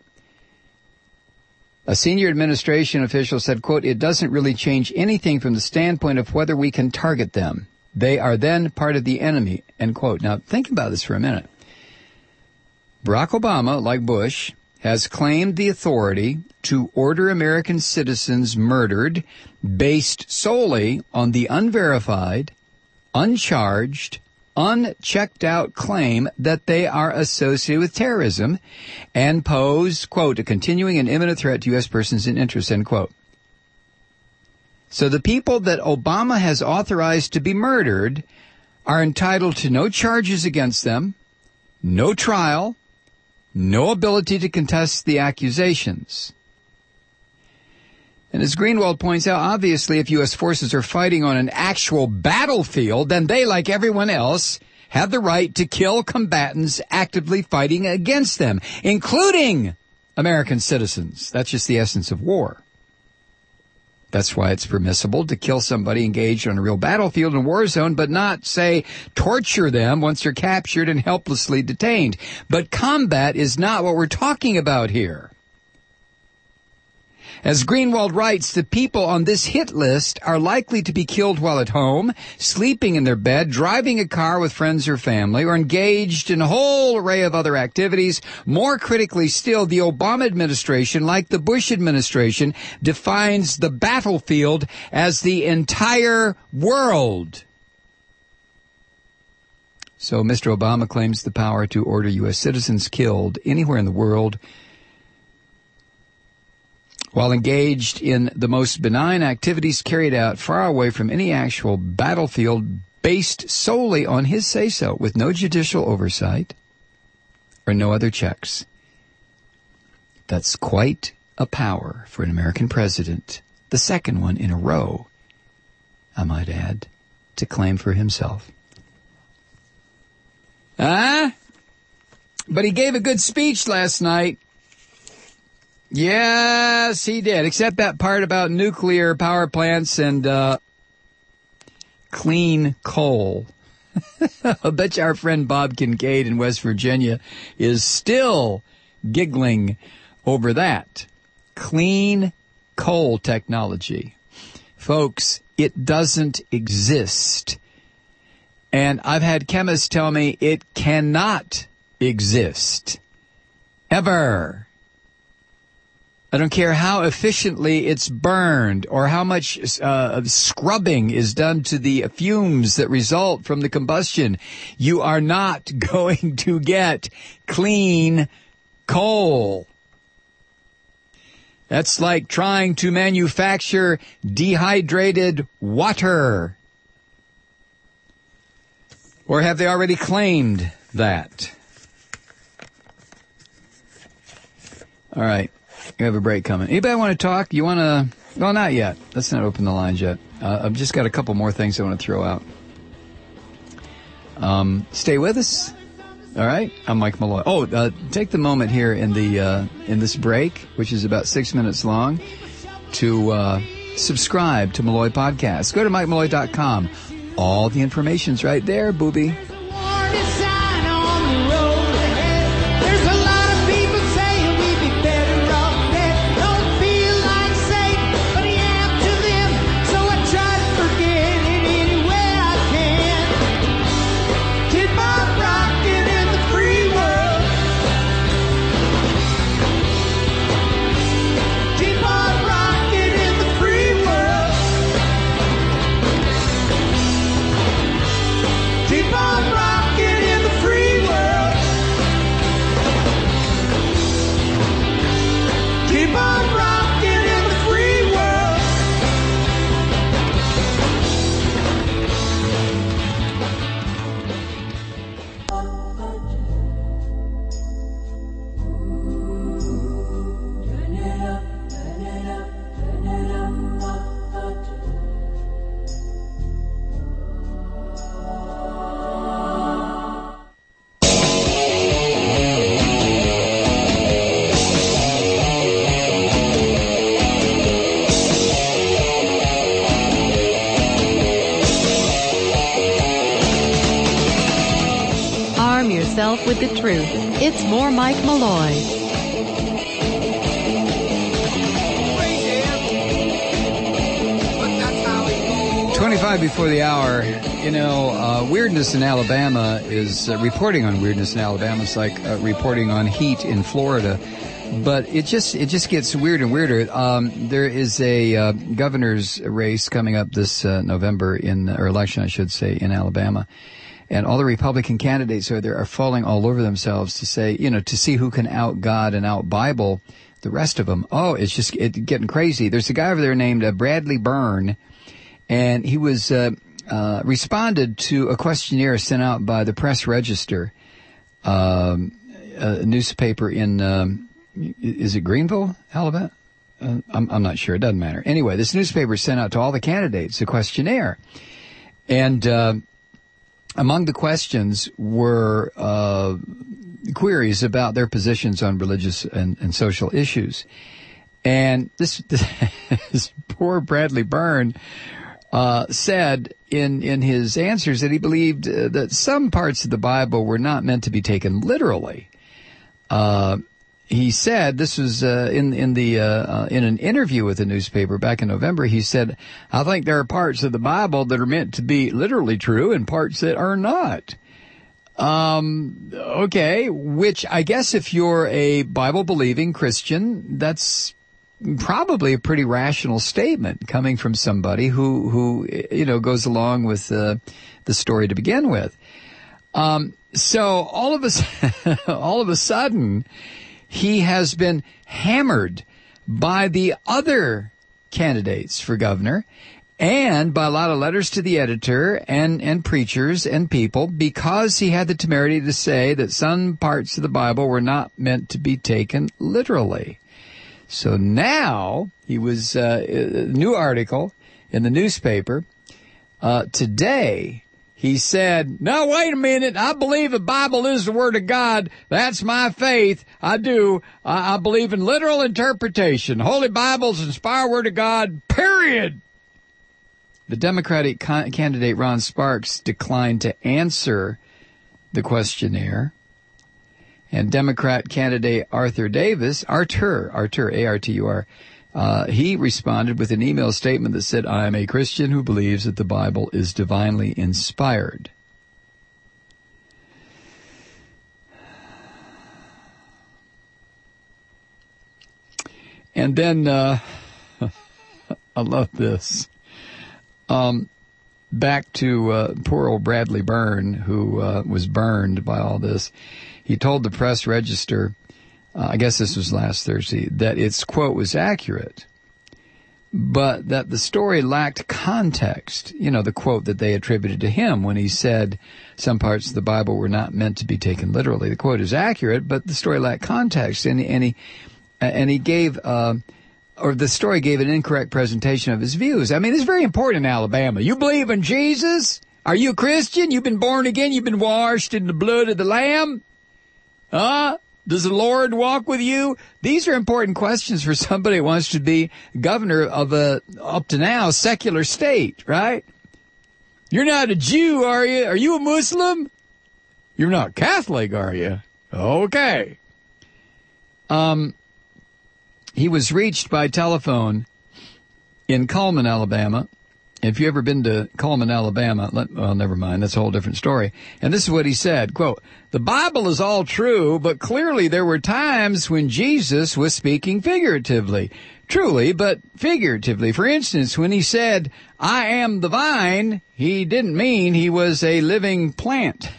a senior administration official said, quote, it doesn't really change anything from the standpoint of whether we can target them. They are then part of the enemy, end quote. Now, think about this for a minute. Barack Obama, like Bush, has claimed the authority to order American citizens murdered based solely on the unverified, uncharged, unchecked out claim that they are associated with terrorism and pose, quote, a continuing and imminent threat to U S persons and interests, end quote. So the people that Obama has authorized to be murdered are entitled to no charges against them, no trial, no ability to contest the accusations. And as Greenwald points out, obviously, if U S forces are fighting on an actual battlefield, then they, like everyone else, have the right to kill combatants actively fighting against them, including American citizens. That's just the essence of war. That's why it's permissible to kill somebody engaged on a real battlefield and war zone, but not, say, torture them once they're captured and helplessly detained. But combat is not what we're talking about here. As Greenwald writes, the people on this hit list are likely to be killed while at home, sleeping in their bed, driving a car with friends or family, or engaged in a whole array of other activities. More critically still, the Obama administration, like the Bush administration, defines the battlefield as the entire world. So Mister Obama claims the power to order U S citizens killed anywhere in the world while engaged in the most benign activities carried out far away from any actual battlefield, based solely on his say-so, with no judicial oversight or no other checks. That's quite a power for an American president, the second one in a row, I might add, to claim for himself. Ah, but he gave a good speech last night. Yes, he did, except that part about nuclear power plants and uh, clean coal. I bet you our friend Bob Kincaid in West Virginia is still giggling over that. Clean coal technology. Folks, it doesn't exist. And I've had chemists tell me it cannot exist. Ever. I don't care how efficiently it's burned or how much uh, scrubbing is done to the fumes that result from the combustion. You are not going to get clean coal. That's like trying to manufacture dehydrated water. Or have they already claimed that? All right. You have a break coming. Anybody want to talk? You want to? Well, not yet. Let's not open the lines yet. Uh, I've just got a couple more things I want to throw out. Um, stay with us. All right. I'm Mike Malloy. Oh, uh, take the moment here in the uh, in this break, which is about six minutes long, to uh, subscribe to Malloy Podcast. Go to mike malloy dot com. All the information's right there, booby. Keep on rocking in Arm yourself with the truth. It's more Mike Malloy. twenty-five before the hour. You know, uh, Weirdness in Alabama is uh, reporting on Weirdness in Alabama. It's like uh, reporting on heat in Florida. But it just it just gets weirder and weirder. Um, there is a uh, governor's race coming up this uh, November in, or election, I should say, in Alabama. And all the Republican candidates are there are falling all over themselves to say, you know, to see who can out God and out Bible the rest of them. Oh, it's just it, getting crazy. There's a guy over there named uh, Bradley Byrne, and he was uh, uh, responded to a questionnaire sent out by the Press Register, um, a newspaper in, um, is it Greenville, Alabama? Uh, I'm, I'm not sure. It doesn't matter. Anyway, this newspaper sent out to all the candidates a questionnaire, and uh, among the questions were uh, queries about their positions on religious and, and social issues. And this, this poor Bradley Byrne uh, said in, in his answers that he believed uh, that some parts of the Bible were not meant to be taken literally. Uh, he said, this was uh, in in the uh, uh, in an interview with a newspaper back in November, he said, I think there are parts of the Bible that are meant to be literally true and parts that are not. Um, okay, which I guess if you're a Bible-believing Christian, that's probably a pretty rational statement coming from somebody who, who you know, goes along with uh, the story to begin with. Um, so all of a, all of a sudden, he has been hammered by the other candidates for governor and by a lot of letters to the editor and, and preachers and people because he had the temerity to say that some parts of the Bible were not meant to be taken literally. So now he was, uh, a new article in the newspaper, uh, today. He said, no, wait a minute. I believe the Bible is the Word of God. That's my faith. I do. I, I believe in literal interpretation. Holy Bible's inspired Word of God, period. The Democratic con- candidate Ron Sparks declined to answer the questionnaire. And Democrat candidate Arthur Davis, Artur, Artur, A R T U R, Uh, he responded with an email statement that said, I am a Christian who believes that the Bible is divinely inspired. And then, uh, I love this. Um, back to uh, poor old Bradley Byrne, who uh, was burned by all this. He told the Press Register, Uh, I guess this was last Thursday, that its quote was accurate, but that the story lacked context. You know, the quote that they attributed to him when he said some parts of the Bible were not meant to be taken literally. The quote is accurate, but the story lacked context, and, and he and he gave, uh, or the story gave an incorrect presentation of his views. I mean, it's very important in Alabama. You believe in Jesus? Are you a Christian? You've been born again? You've been washed in the blood of the Lamb? Huh? Does the Lord walk with you? These are important questions for somebody who wants to be governor of a, up to now, secular state, right? You're not a Jew, are you? Are you a Muslim? You're not Catholic, are you? Okay. Um, he was reached by telephone in Cullman, Alabama. If you've ever been to Cullman, Alabama, let, well, never mind. That's a whole different story. And this is what he said, quote, the Bible is all true, but clearly there were times when Jesus was speaking figuratively. Truly, but figuratively. For instance, when he said, I am the vine, he didn't mean he was a living plant.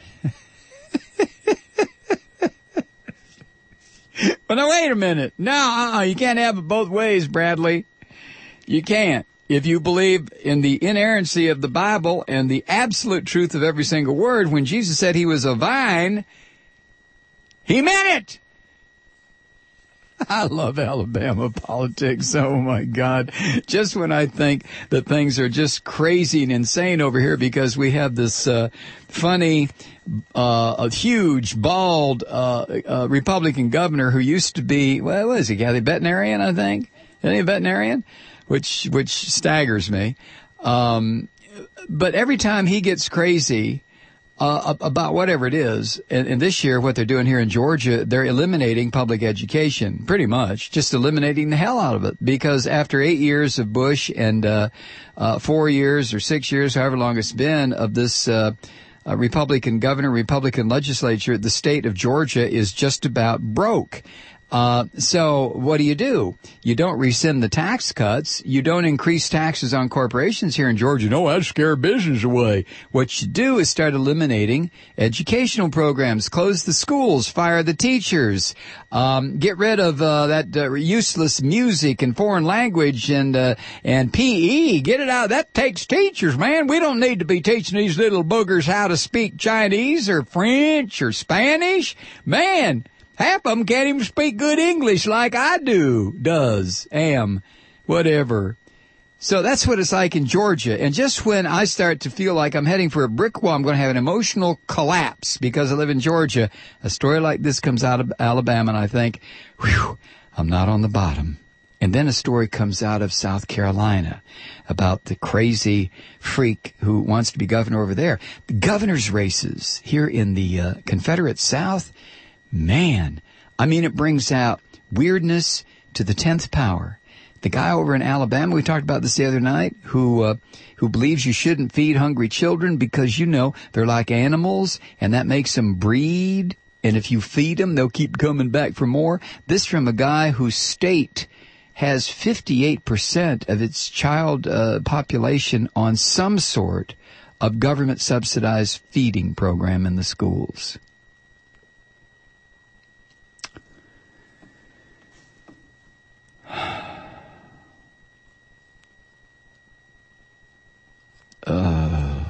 Well, now, wait a minute. No, uh-uh, you can't have it both ways, Bradley. You can't. If you believe in the inerrancy of the Bible and the absolute truth of every single word, when Jesus said he was a vine, he meant it. I love Alabama politics. Oh, my God. Just when I think that things are just crazy and insane over here because we have this uh, funny, uh, a huge, bald uh, uh, Republican governor who used to be, well, what is he, Kathy? Veterinarian, I think? Isn't he a veterinarian? Which, which staggers me. Um, but every time he gets crazy, uh, about whatever it is. And, and this year, what they're doing here in Georgia, they're eliminating public education, pretty much, just eliminating the hell out of it. Because after eight years of Bush and uh, uh, four years or six years, however long it's been, of this uh, uh, Republican governor, Republican legislature, the state of Georgia is just about broke. Uh, so what do you do? You don't rescind the tax cuts. You don't increase taxes on corporations here in Georgia. No, that'd scare business away. What you do is start eliminating educational programs, close the schools, fire the teachers, um, get rid of, uh, that, uh, useless music and foreign language and, uh, and P E. Get it out. That takes teachers, man. We don't need to be teaching these little boogers how to speak Chinese or French or Spanish. Man. Half of them can't even speak good English like I do, does, am, whatever. So that's what it's like in Georgia. And just when I start to feel like I'm heading for a brick wall, I'm going to have an emotional collapse because I live in Georgia. A story like this comes out of Alabama, and I think, whew, I'm not on the bottom. And then a story comes out of South Carolina about the crazy freak who wants to be governor over there. The governor's races here in the uh, Confederate South, man, I mean, it brings out weirdness to the tenth power. The guy over in Alabama, we talked about this the other night, who uh, who believes you shouldn't feed hungry children because, you know, they're like animals and that makes them breed. And if you feed them, they'll keep coming back for more. This from a guy whose state has fifty-eight percent of its child uh, population on some sort of government-subsidized feeding program in the schools. Uh,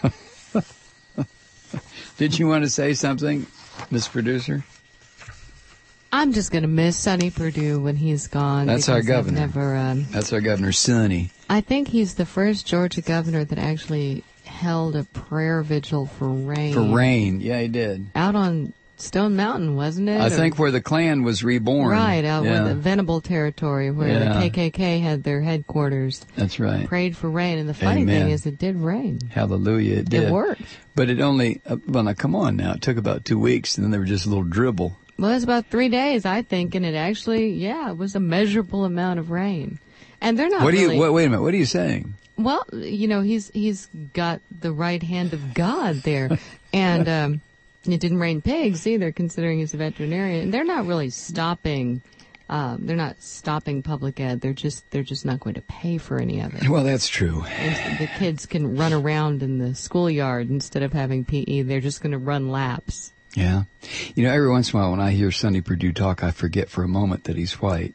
did you want to say something, Miss Producer? I'm just going to miss Sonny Perdue when he's gone. That's our governor. Never, um, That's our governor, Sonny. I think he's the first Georgia governor that actually held a prayer vigil for rain. For rain, yeah, he did. Out on Stone Mountain, wasn't it? I or, think where the Klan was reborn. Right, out yeah. where the Venable territory, where yeah. the K K K had their headquarters. That's right. Prayed for rain, and the funny Amen. thing is it did rain. Hallelujah, it did. It worked. But it only, uh, well, now come on now, it took about two weeks, and then there were just a little dribble. Well, it was about three days, I think, and it actually, yeah, it was a measurable amount of rain. And they're not What really... do you, wait, wait a minute, what are you saying? Well, you know, he's he's got the right hand of God there. And um, it didn't rain pigs either, considering he's a veterinarian. And they're not really stopping... Um, they're not stopping public ed. They're just they're just not going to pay for any of it. Well, that's true. And the kids can run around in the schoolyard instead of having P E. They're just going to run laps. Yeah. You know, every once in a while when I hear Sonny Perdue talk, I forget for a moment that he's white.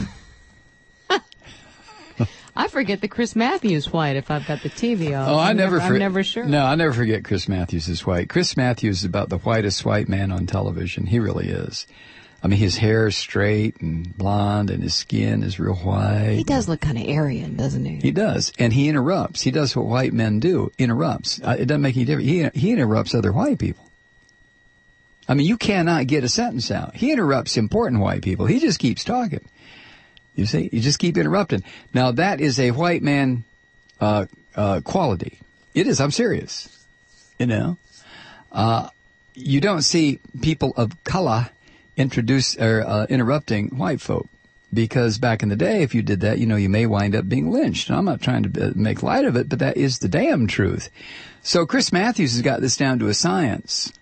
I forget that Chris Matthews white if I've got the T V on. Oh, I I'm never, never for, I'm never sure. No, I never forget Chris Matthews is white. Chris Matthews is about the whitest white man on television. He really is. I mean, his hair is straight and blonde, and his skin is real white. He does look kind of Aryan, doesn't he? He does, and he interrupts. He does what white men do, interrupts. Uh, it doesn't make any difference. He, he interrupts other white people. I mean, you cannot get a sentence out. He interrupts important white people. He just keeps talking. You see? You just keep interrupting. Now, that is a white man uh, uh, quality. It is. I'm serious. You know? Uh, you don't see people of color introduce or uh, interrupting white folk, because back in the day, if you did that, you know, you may wind up being lynched. And I'm not trying to make light of it, but that is the damn truth. So Chris Matthews has got this down to a science.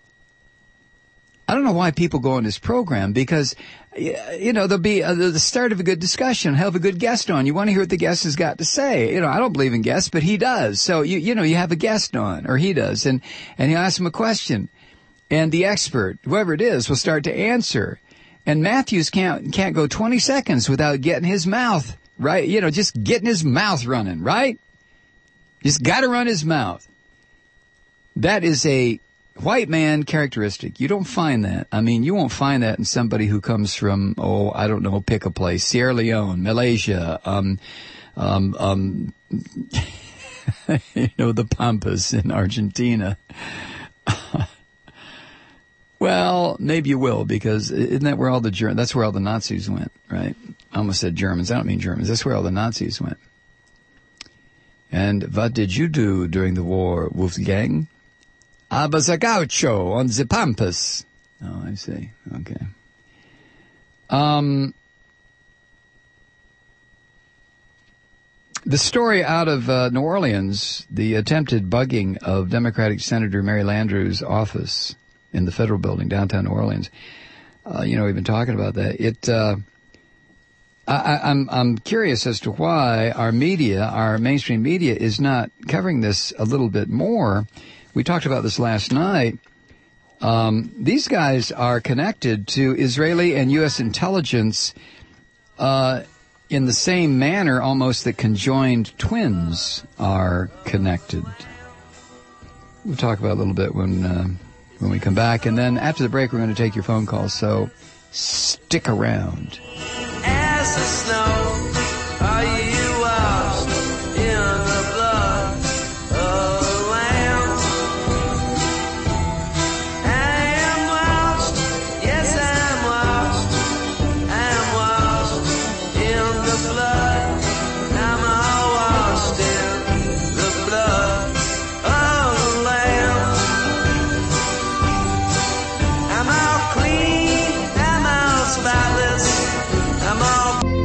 I don't know why people go on this program, because, you know, there'll be uh, the start of a good discussion. Have a good guest on. You want to hear what the guest has got to say. You know, I don't believe in guests, but he does. So, you you know, you have a guest on, or he does, and, and you ask him a question. And the expert, whoever it is, will start to answer. And Matthews can't can't go twenty seconds without getting his mouth, right? You know, just getting his mouth running, right? Just got to run his mouth. That is a white man characteristic. You don't find that. I mean, you won't find that in somebody who comes from, oh, I don't know, pick a place, Sierra Leone, Malaysia, um, um, um, you know, the Pampas in Argentina. Well, maybe you will, because isn't that where all the Ger- that's where all the Nazis went, right? I almost said Germans. I don't mean Germans. That's where all the Nazis went. And what did you do during the war, Wolfgang? I was a gaucho on the pampas. Oh, I see. Okay. Um, the story out of uh, New Orleans, the attempted bugging of Democratic Senator Mary Landrieu's office in the federal building downtown New Orleans. Uh, you know, we've been talking about that. It. Uh, I, I'm I'm curious as to why our media, our mainstream media, is not covering this a little bit more. We talked about this last night. Um, these guys are connected to Israeli and U S intelligence uh, in the same manner almost that conjoined twins are connected. We'll talk about it a little bit when uh, when we come back. And then after the break, we're going to take your phone calls. So stick around. As the snow, are you washed in the blood of the Lamb? I am washed, yes I am washed, I am washed in the blood. I'm all washed in the blood of the Lamb. I'm all clean, I'm all spotless, I'm all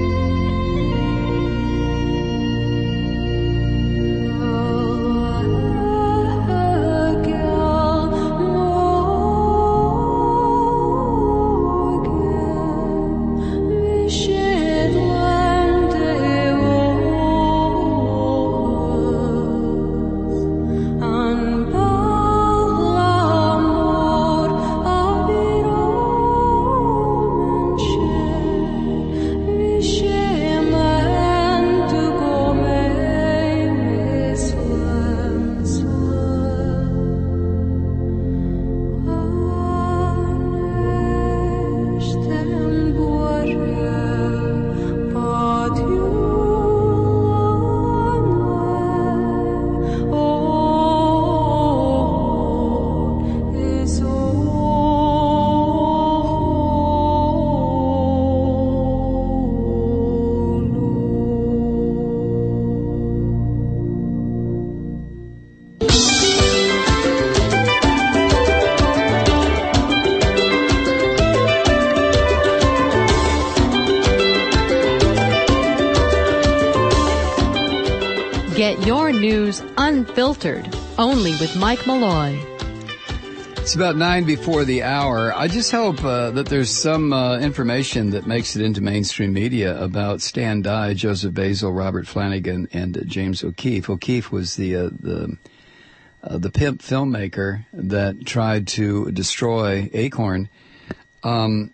Get your news unfiltered, only with Mike Malloy. It's about nine before the hour. I just hope uh, that there's some uh, information that makes it into mainstream media about Stan Dye, Joseph Basil, Robert Flanagan, and uh, James O'Keefe. O'Keefe was the uh, the uh, the pimp filmmaker that tried to destroy Acorn. Um,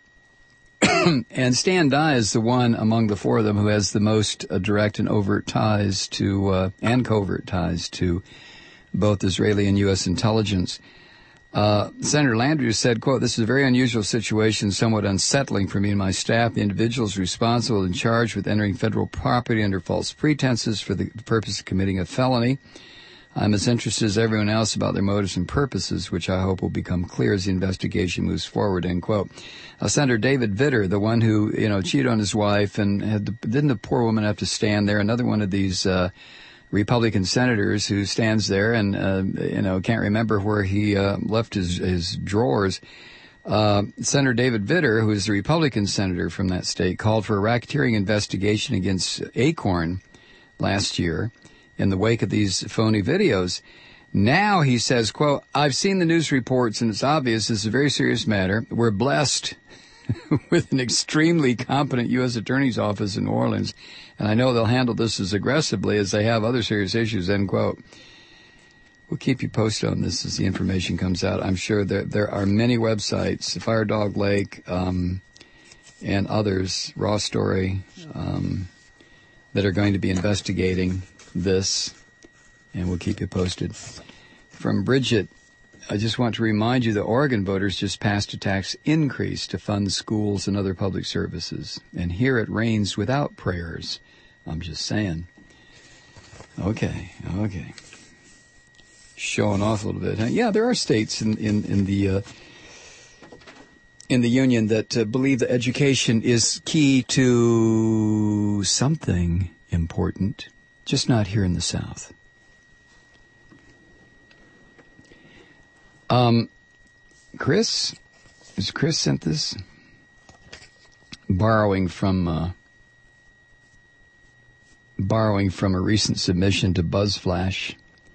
and Stan Dye is the one among the four of them who has the most uh, direct and overt ties to, uh, and covert ties to both Israeli and U S intelligence. Uh, Senator Landrieu said, quote, "This is a very unusual situation, somewhat unsettling for me and my staff. The individuals responsible and charged with entering federal property under false pretenses for the purpose of committing a felony. I'm as interested as everyone else about their motives and purposes, which I hope will become clear as the investigation moves forward," end quote. Uh, Senator David Vitter, the one who, you know, cheated on his wife and had the, didn't the poor woman have to stand there? Another one of these, uh, Republican senators who stands there and, uh, you know, can't remember where he, uh, left his, his drawers. Uh, Senator David Vitter, who is the Republican senator from that state, called for a racketeering investigation against Acorn last year in the wake of these phony videos. Now he says, quote, "I've seen the news reports and it's obvious this is a very serious matter. We're blessed with an extremely competent U S Attorney's Office in New Orleans, and I know they'll handle this as aggressively as they have other serious issues," end quote. We'll keep you posted on this as the information comes out. I'm sure there there are many websites, Fire Dog Lake, um, and others, Raw Story, um, that are going to be investigating this, and we'll keep you posted. From Bridget, I just want to remind you that Oregon voters just passed a tax increase to fund schools and other public services. And here it rains without prayers. I'm just saying. Okay, okay. Showing off a little bit. Huh? Yeah, there are states in, in, in the uh, in the union that uh, believe that education is key to something important, just not here in the South. Um, Chris, is Chris sent this? Borrowing from, uh, borrowing from a recent submission to BuzzFlash.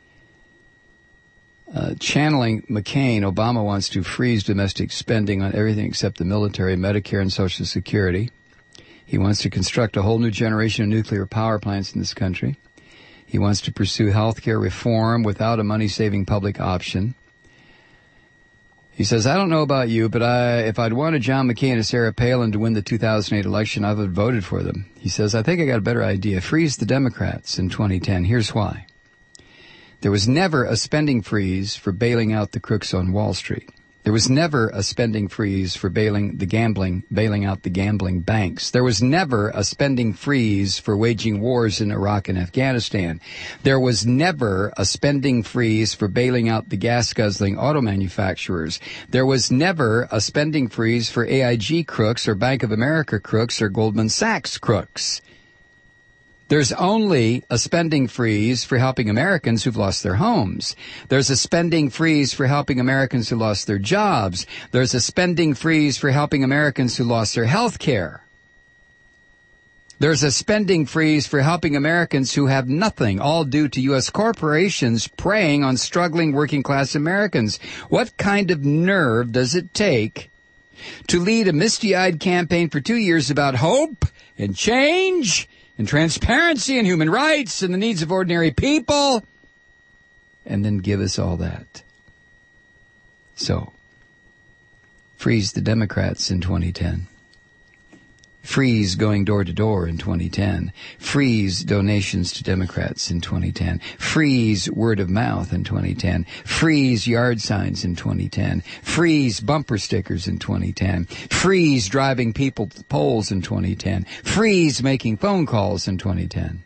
Uh, channeling McCain, Obama wants to freeze domestic spending on everything except the military, Medicare, and Social Security. He wants to construct a whole new generation of nuclear power plants in this country. He wants to pursue health care reform without a money-saving public option. He says, I don't know about you, but I, if I'd wanted John McCain or Sarah Palin to win the two thousand eight election, I would have voted for them. He says, I think I got a better idea. Freeze the Democrats in twenty ten. Here's why. There was never a spending freeze for bailing out the crooks on Wall Street. There was never a spending freeze for bailing the gambling, bailing out the gambling banks. There was never a spending freeze for waging wars in Iraq and Afghanistan. There was never a spending freeze for bailing out the gas-guzzling auto manufacturers. There was never a spending freeze for A I G crooks or Bank of America crooks or Goldman Sachs crooks. There's only a spending freeze for helping Americans who've lost their homes. There's a spending freeze for helping Americans who lost their jobs. There's a spending freeze for helping Americans who lost their health care. There's a spending freeze for helping Americans who have nothing, all due to U S corporations preying on struggling working-class Americans. What kind of nerve does it take to lead a misty-eyed campaign for two years about hope and change and transparency and human rights and the needs of ordinary people, and then give us all that? So, freeze the Democrats in twenty ten. Freeze going door to door in twenty ten. Freeze donations to Democrats in twenty ten. Freeze word of mouth in twenty ten. Freeze yard signs in twenty ten. Freeze bumper stickers in twenty ten. Freeze driving people to the polls in twenty ten. Freeze making phone calls in twenty ten.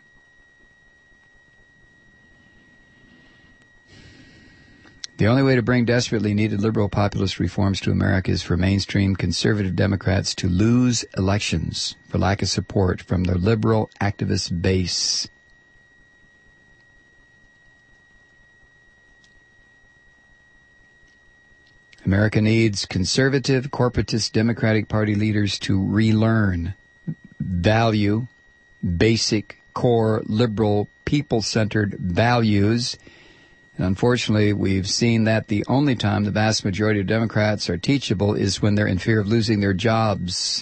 The only way to bring desperately needed liberal populist reforms to America is for mainstream conservative Democrats to lose elections for lack of support from their liberal activist base. America needs conservative, corporatist Democratic Party leaders to relearn, value, basic, core, liberal, people-centered values. And unfortunately, we've seen that the only time the vast majority of Democrats are teachable is when they're in fear of losing their jobs.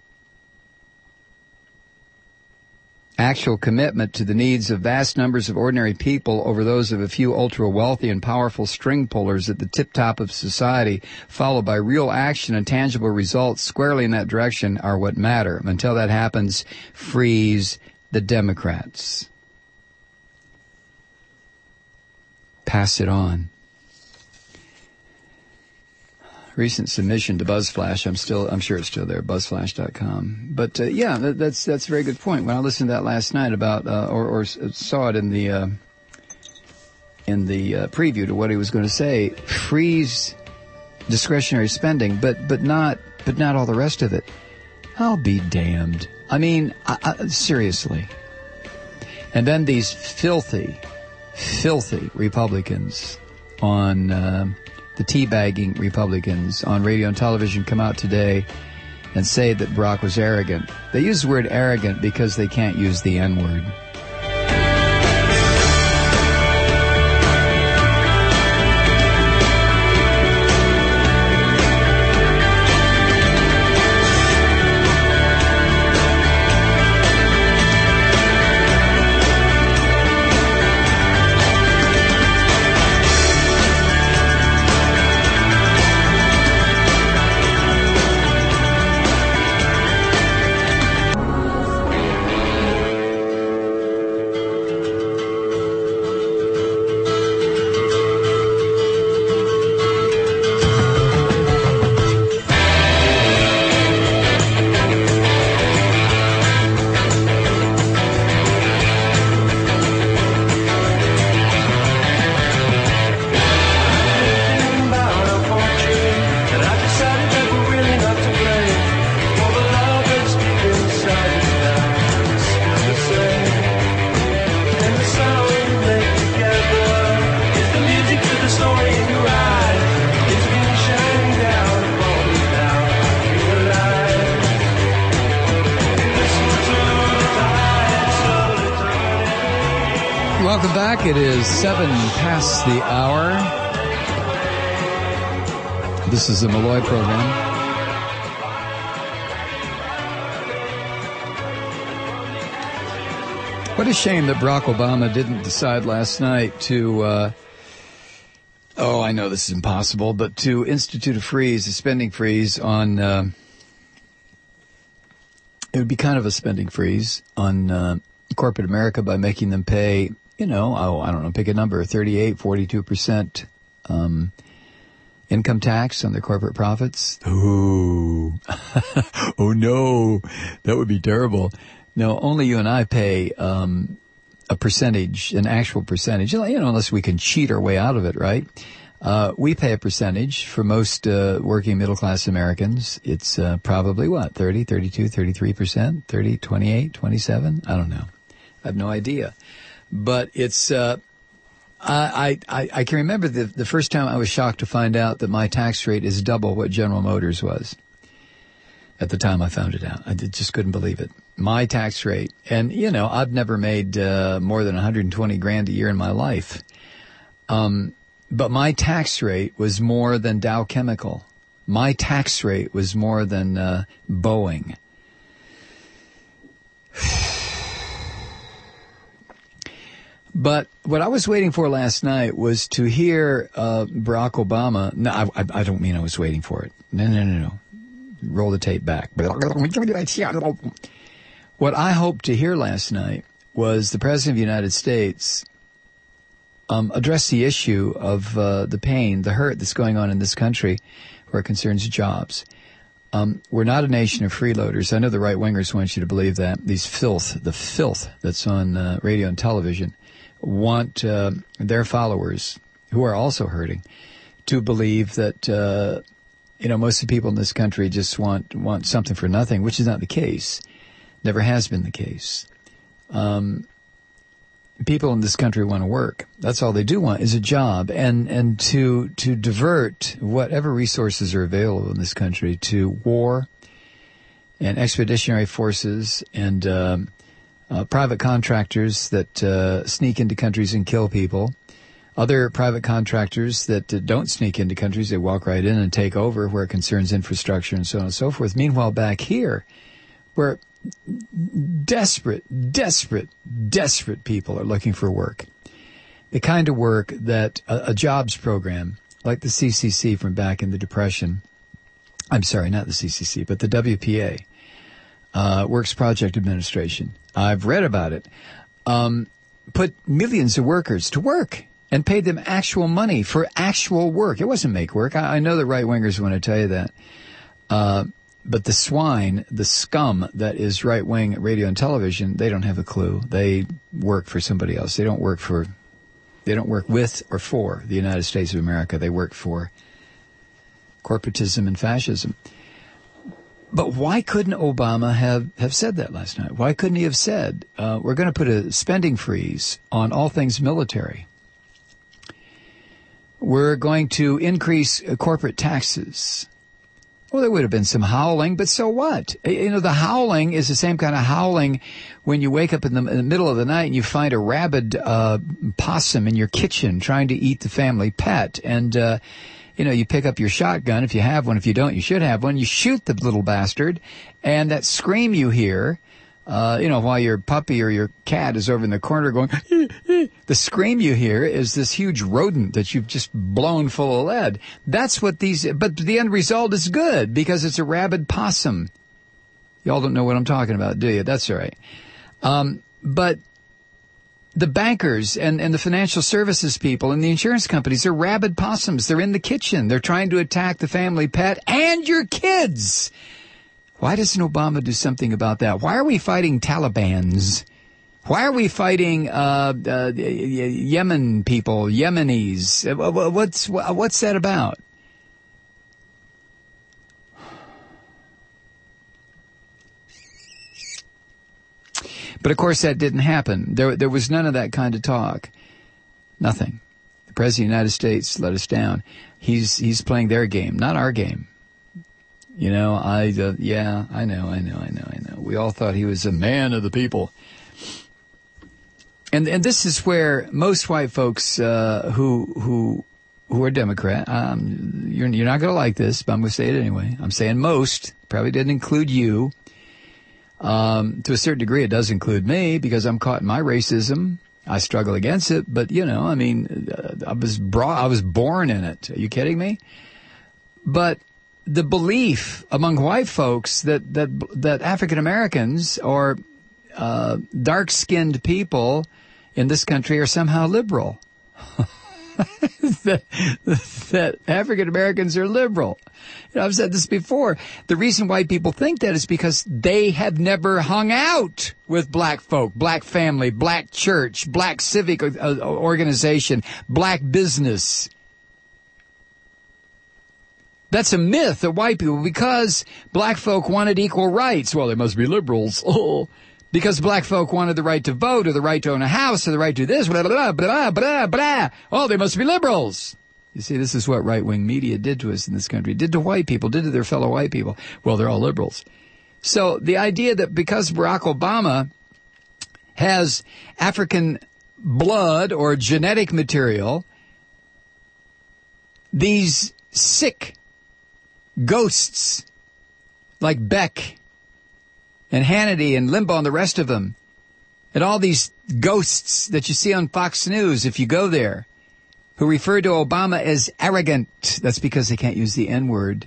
Actual commitment to the needs of vast numbers of ordinary people over those of a few ultra-wealthy and powerful string pullers at the tip-top of society, followed by real action and tangible results squarely in that direction, are what matter. Until that happens, freeze the Democrats. Pass it on. Recent submission to BuzzFlash. I'm still, I'm sure it's still there, buzzflash dot com. But uh, yeah, that, that's that's a very good point. When I listened to that last night about, uh, or, or saw it in the uh, in the uh, preview to what he was going to say, freeze discretionary spending, but but not but not all the rest of it. I'll be damned. I mean, I, I, seriously. And then these filthy. Filthy Republicans on uh, the teabagging Republicans on radio and television come out today and say that Barack was arrogant. They use the word arrogant because they can't use the N-word. back. It is seven past the hour. This is the Malloy program. What a shame that Barack Obama didn't decide last night to, uh, oh, I know this is impossible, but to institute a freeze, a spending freeze on, uh, it would be kind of a spending freeze on uh, corporate America by making them pay, you know, oh, I don't know, pick a number, thirty-eight, forty-two percent um, income tax on their corporate profits. Ooh. Oh, no, that would be terrible. No, only you and I pay um, a percentage, an actual percentage, you know, unless we can cheat our way out of it, right? Uh, we pay a percentage for most uh, working middle-class Americans. It's uh, probably, what, thirty, thirty-two, thirty-three percent, thirty, twenty-eight, twenty-seven? I don't know. I have no idea. But it's, uh, I, I, I can remember the, the first time I was shocked to find out that my tax rate is double what General Motors was. At the time I found it out. I did, just couldn't believe it. My tax rate. And, you know, I've never made uh, more than one hundred twenty grand a year in my life. Um, but my tax rate was more than Dow Chemical. My tax rate was more than uh, Boeing. But what I was waiting for last night was to hear uh, Barack Obama. No, I, I, I don't mean I was waiting for it. No, no, no, no. Roll the tape back. What I hoped to hear last night was the President of the United States um, address the issue of uh, the pain, the hurt that's going on in this country where it concerns jobs. Um, we're not a nation of freeloaders. I know the right-wingers want you to believe that. These filth, the filth that's on uh, radio and television, want uh, their followers, who are also hurting, to believe that uh, you know, most of the people in this country just want want something for nothing, which is not the case. Never has been the case. Um, people in this country want to work. That's all they do want is a job, and and to to divert whatever resources are available in this country to war and expeditionary forces and um, uh, private contractors that uh, sneak into countries and kill people. Other private contractors that uh, don't sneak into countries, they walk right in and take over where it concerns infrastructure and so on and so forth. Meanwhile, back here, where desperate, desperate, desperate people are looking for work, the kind of work that a, a jobs program like the C C C from back in the Depression, I'm sorry, not the C C C, but the W P A, uh, Works Project Administration, I've read about it, um, put millions of workers to work and paid them actual money for actual work. It wasn't make work. I, I know the right-wingers want to tell you that. Uh, but the swine, the scum that is right-wing radio and television, they don't have a clue. They work for somebody else. They don't work for, they don't work with or for the United States of America. They work for corporatism and fascism. But why couldn't Obama have, have said that last night? Why couldn't he have said, uh, we're going to put a spending freeze on all things military? We're going to increase uh, corporate taxes. Well, there would have been some howling, but so what? You know, the howling is the same kind of howling when you wake up in the, in the middle of the night and you find a rabid uh, possum in your kitchen trying to eat the family pet. And, uh, you know, you pick up your shotgun, if you have one. If you don't, you should have one. You shoot the little bastard, and that scream you hear, Uh, you know, while your puppy or your cat is over in the corner going, the scream you hear is this huge rodent that you've just blown full of lead. That's what these, but the end result is good because it's a rabid possum. Y'all don't know what I'm talking about, do you? That's all right. Um, but the bankers and, and the financial services people and the insurance companies are rabid possums. They're in the kitchen. They're trying to attack the family pet and your kids. Why doesn't Obama do something about that? Why are we fighting Talibans? Why are we fighting uh, uh, Yemen people, Yemenis? What's what's that about? But of course, that didn't happen. There, there was none of that kind of talk. Nothing. The President of the United States let us down. He's he's playing their game, not our game. You know, I, uh, yeah, I know, I know, I know, I know. We all thought he was a man of the people. and and this is where most white folks uh, who who who are Democrat, um, you're you're not going to like this, but I'm going to say it anyway. I'm saying most, probably didn't include you. Um, to a certain degree, it does include me because I'm caught in my racism. I struggle against it, but you know, I mean, uh, I was brought, I was born in it. Are you kidding me? But the belief among white folks that that that African Americans or uh, dark-skinned people in this country are somehow liberal. that, that African Americans are liberal. You know, I've said this before. The reason white people think that is because they have never hung out with black folk, black family, black church, black civic organization, black business. That's a myth of white people because black folk wanted equal rights. Well, they must be liberals. Oh. Because black folk wanted the right to vote or the right to own a house or the right to this, blah, blah, blah, blah, blah. Oh, they must be liberals. You see, this is what right-wing media did to us in this country, did to white people, did to their fellow white people. Well, they're all liberals. So the idea that because Barack Obama has African blood or genetic material, these sick ghosts like Beck and Hannity and Limbaugh and the rest of them, and all these ghosts that you see on Fox News, if you go there, who refer to Obama as arrogant. That's because they can't use the N-word.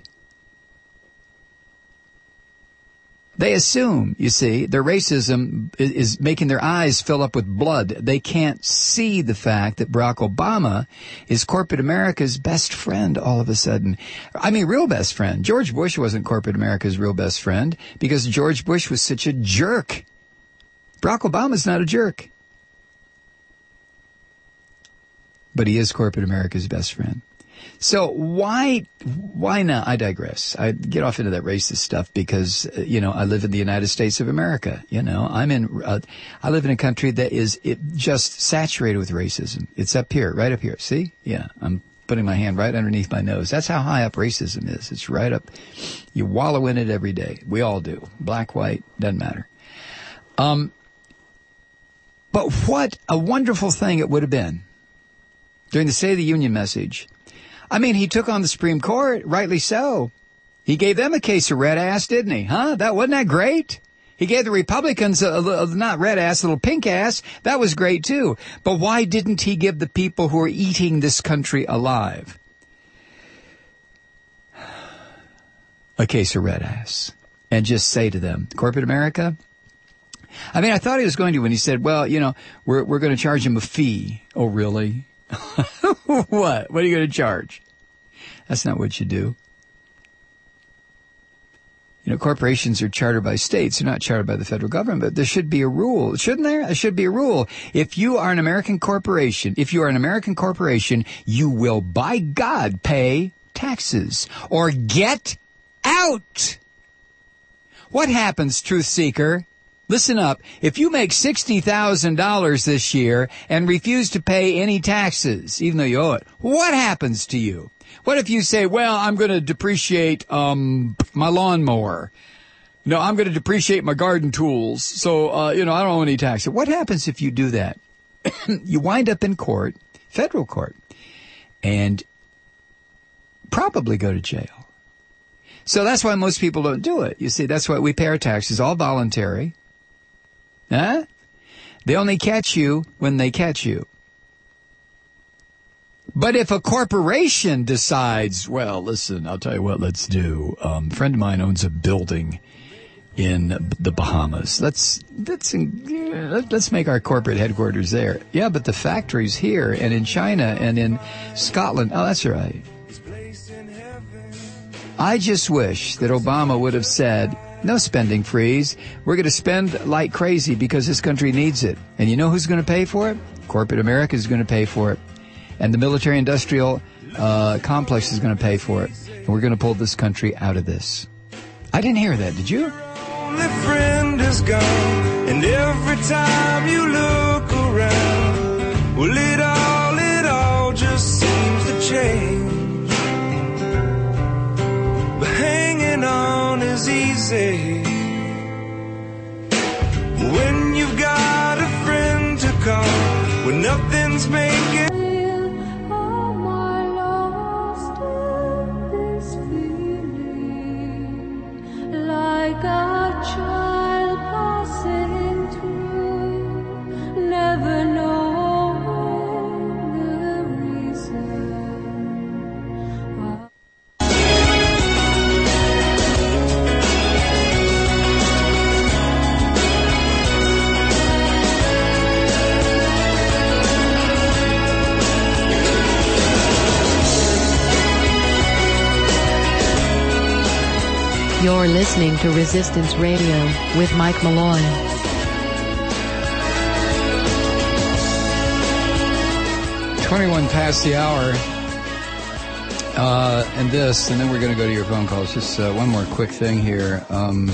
They assume, you see, their racism is making their eyes fill up with blood. They can't see the fact that Barack Obama is corporate America's best friend all of a sudden. I mean, real best friend. George Bush wasn't corporate America's real best friend because George Bush was such a jerk. Barack Obama's not a jerk. But he is corporate America's best friend. So why, why not? I digress. I get off into that racist stuff because, uh, you know, I live in the United States of America. You know, I'm in, uh, I live in a country that is it just saturated with racism. It's up here, right up here. See? Yeah. I'm putting my hand right underneath my nose. That's how high up racism is. It's right up. You wallow in it every day. We all do. Black, white, doesn't matter. Um, but what a wonderful thing it would have been during the State of the Union message. I mean, he took on the Supreme Court, rightly so. He gave them a case of red ass, didn't he? Huh? That wasn't that great? He gave the Republicans a, a, a not red ass, a little pink ass. That was great too. But why didn't he give the people who are eating this country alive a case of red ass and just say to them, corporate America? I mean, I thought he was going to when he said, well, you know, we're we're going to charge him a fee. Oh, really? What? What are you going to charge? That's not what you do. You know, corporations are chartered by states. They're not chartered by the federal government. But there should be a rule. Shouldn't there? There should be a rule. If you are an American corporation, if you are an American corporation, you will, by God, pay taxes or get out. What happens, truth seeker? Listen up. If you make sixty thousand dollars this year and refuse to pay any taxes, even though you owe it, what happens to you? What if you say, well, I'm going to depreciate um my lawnmower. No, I'm going to depreciate my garden tools. So, uh, you know, I don't owe any taxes. What happens if you do that? You wind up in court, federal court, and probably go to jail. So that's why most people don't do it. You see, that's why we pay our taxes, all voluntary. Huh? They only catch you when they catch you. But if a corporation decides, well, listen, I'll tell you what, let's do. Um, a friend of mine owns a building in the Bahamas. Let's let's let's make our corporate headquarters there. Yeah, but the factory's here and in China and in Scotland. Oh, that's right. I just wish that Obama would have said, no spending freeze. We're going to spend like crazy because this country needs it. And you know who's going to pay for it? Corporate America is going to pay for it. And the military-industrial uh, complex is going to pay for it. And we're going to pull this country out of this. I didn't hear that, did you? Your only friend is gone, and every time you look around, well, it all, it all just seems to change. But hanging on is easy when you've got a friend to call. Resistance making. Like a child passing through, never knowing the reason. You're listening to Resistance Radio with Mike Malloy. twenty-one past the hour. Uh, and this, and then we're going to go to your phone calls. Just uh, one more quick thing here. Um,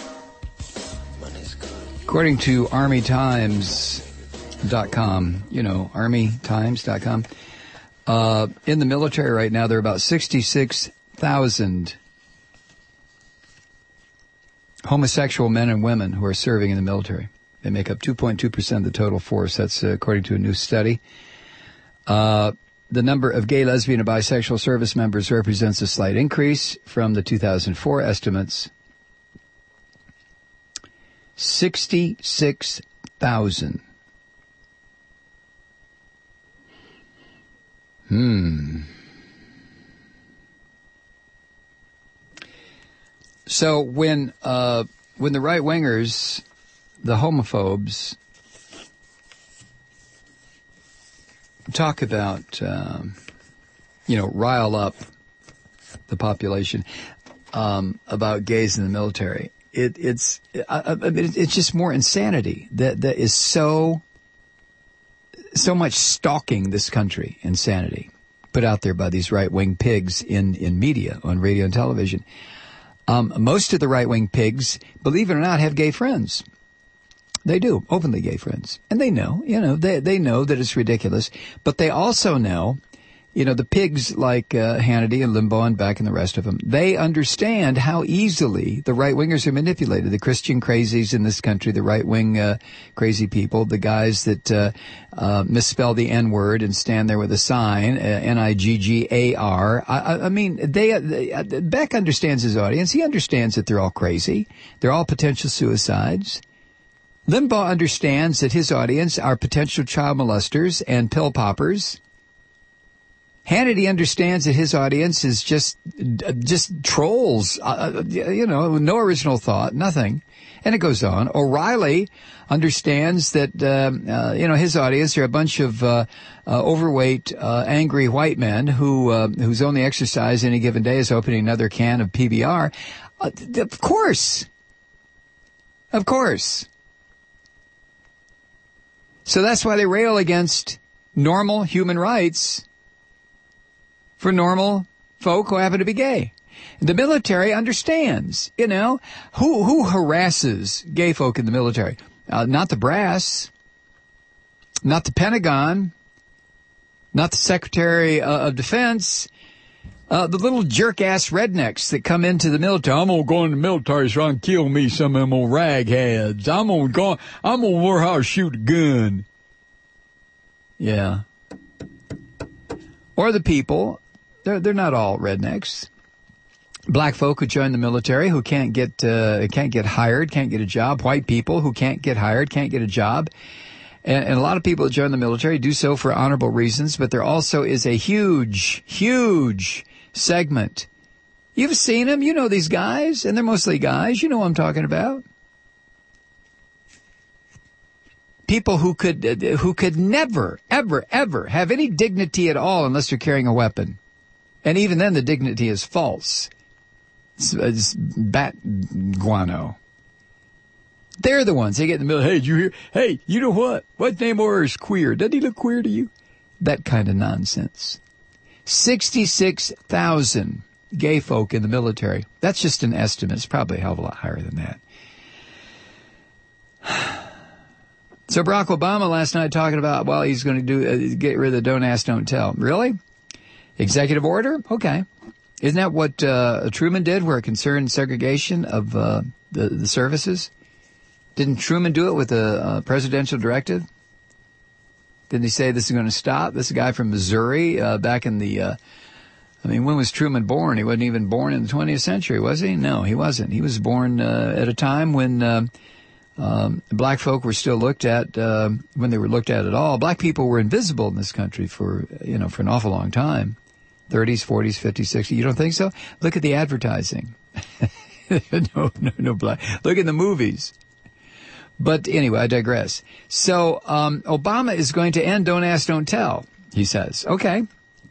according to Army Times dot com, you know, Army Times dot com, uh, in the military right now, there are about sixty-six thousand homosexual men and women who are serving in the military. They make up two point two percent of the total force. That's uh, according to a new study. Uh, the number of gay, lesbian, and bisexual service members represents a slight increase from the two thousand four estimates. sixty-six thousand. Hmm. So when uh, when the right-wingers, the homophobes, talk about, um, you know, rile up the population um, about gays in the military, it, it's I, I mean, it's just more insanity that that is so so much stalking this country. Insanity put out there by these right-wing pigs in in media, on radio and television. Um, most of the right-wing pigs, believe it or not, have gay friends. They do, openly gay friends. And they know, you know, they they know that it's ridiculous. But they also know, you know, the pigs like uh, Hannity and Limbaugh and Beck and the rest of them, they understand how easily the right-wingers are manipulated. The Christian crazies in this country, the right-wing uh, crazy people, the guys that uh, uh, misspell the N-word and stand there with a sign, uh, N I G G A R. I, I mean, they, they uh, Beck understands his audience. He understands that they're all crazy. They're all potential suicides. Limbaugh understands that his audience are potential child molesters and pill poppers. Hannity understands that his audience is just just trolls, uh, you know, no original thought, nothing. And it goes on. O'Reilly understands that, um, uh, you know, his audience are a bunch of uh, uh, overweight, uh, angry white men who uh, whose only exercise any given day is opening another can of P B R. Uh, of course. Of course. So that's why they rail against normal human rights for normal folk who happen to be gay. The military understands, you know, who who harasses gay folk in the military? Uh, not the brass, not the Pentagon, not the Secretary uh, of Defense, uh, the little jerk-ass rednecks that come into the military. I'm gonna go in the military so I can kill me some of them old ragheads. I'm gonna go. I'm gonna learn how to shoot a gun. Yeah. Or the people. They're, they're not all rednecks. Black folk who join the military who can't get, uh, can't get hired, can't get a job. White people who can't get hired, can't get a job. And, and a lot of people that join the military do so for honorable reasons, but there also is a huge, huge segment. You've seen them. You know these guys, and they're mostly guys. You know what I'm talking about. People who could, uh, who could never, ever, ever have any dignity at all unless they're carrying a weapon. And even then, the dignity is false. It's, it's bat guano. They're the ones. They get in the middle. Hey, did you hear? Hey, you know what? What name or is queer? Doesn't he look queer to you? That kind of nonsense. sixty-six thousand gay folk in the military. That's just an estimate. It's probably a hell of a lot higher than that. So Barack Obama last night talking about, well, he's going to do uh, get rid of the don't ask, don't tell. Really? Executive order? Okay. Isn't that what uh, Truman did, where it concerned segregation of uh, the, the services? Didn't Truman do it with a, a presidential directive? Didn't he say this is going to stop? This guy from Missouri, uh, back in the, uh, I mean, when was Truman born? He wasn't even born in the twentieth century, was he? No, he wasn't. He was born, uh, at a time when, uh, um, black folk were still looked at, uh, when they were looked at at all. Black people were invisible in this country for, you know, for an awful long time. thirties, forties, fifties, sixties. You don't think so? Look at the advertising. no, no, no black. Look at the movies. But anyway, I digress. So, um, Obama is going to end Don't Ask, Don't Tell, he says. Okay.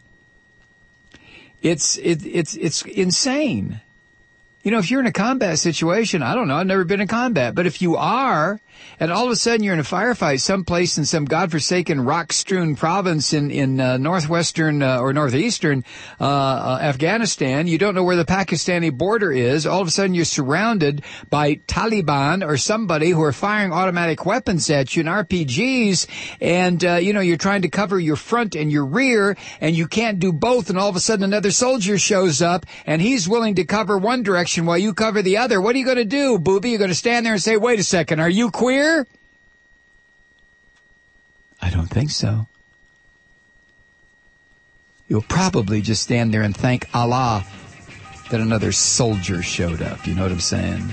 It's, it, it's, it's insane. You know, if you're in a combat situation, I don't know, I've never been in combat, but if you are, and all of a sudden you're in a firefight someplace in some godforsaken rock-strewn province in, in, uh, northwestern, uh, or northeastern, uh, uh, Afghanistan, you don't know where the Pakistani border is, all of a sudden you're surrounded by Taliban or somebody who are firing automatic weapons at you and R P Gs, and, uh, you know, you're trying to cover your front and your rear, and you can't do both, and all of a sudden another soldier shows up, and he's willing to cover one direction while you cover the other. What are you going to do, booby? You're going to stand there and say, wait a second, are you queer? I don't think so. You'll probably just stand there and thank Allah that another soldier showed up. You know what I'm saying?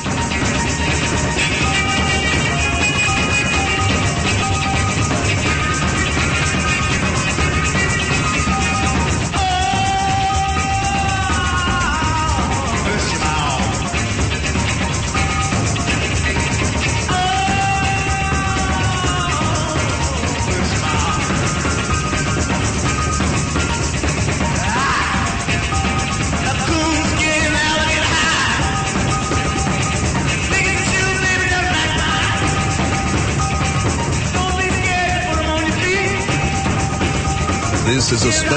This is a special.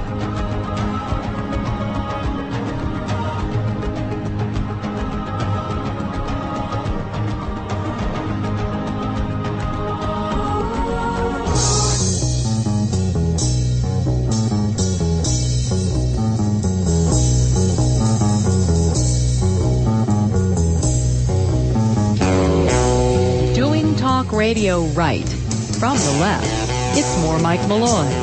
Doing talk radio right. From the left, it's more Mike Malloy.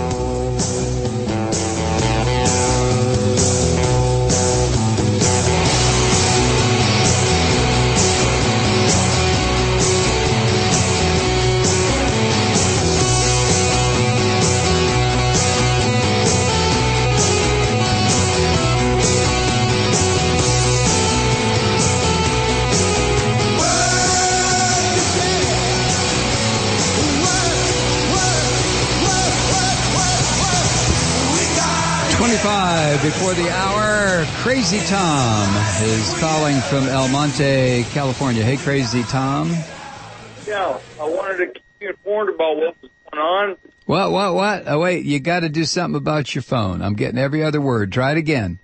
twenty-five before the hour, Crazy Tom is calling from El Monte, California. Hey, Crazy Tom. Yeah, I wanted to keep you informed about what was going on. What, what, what? Oh, wait, you got to do something about your phone. I'm getting every other word. Try it again.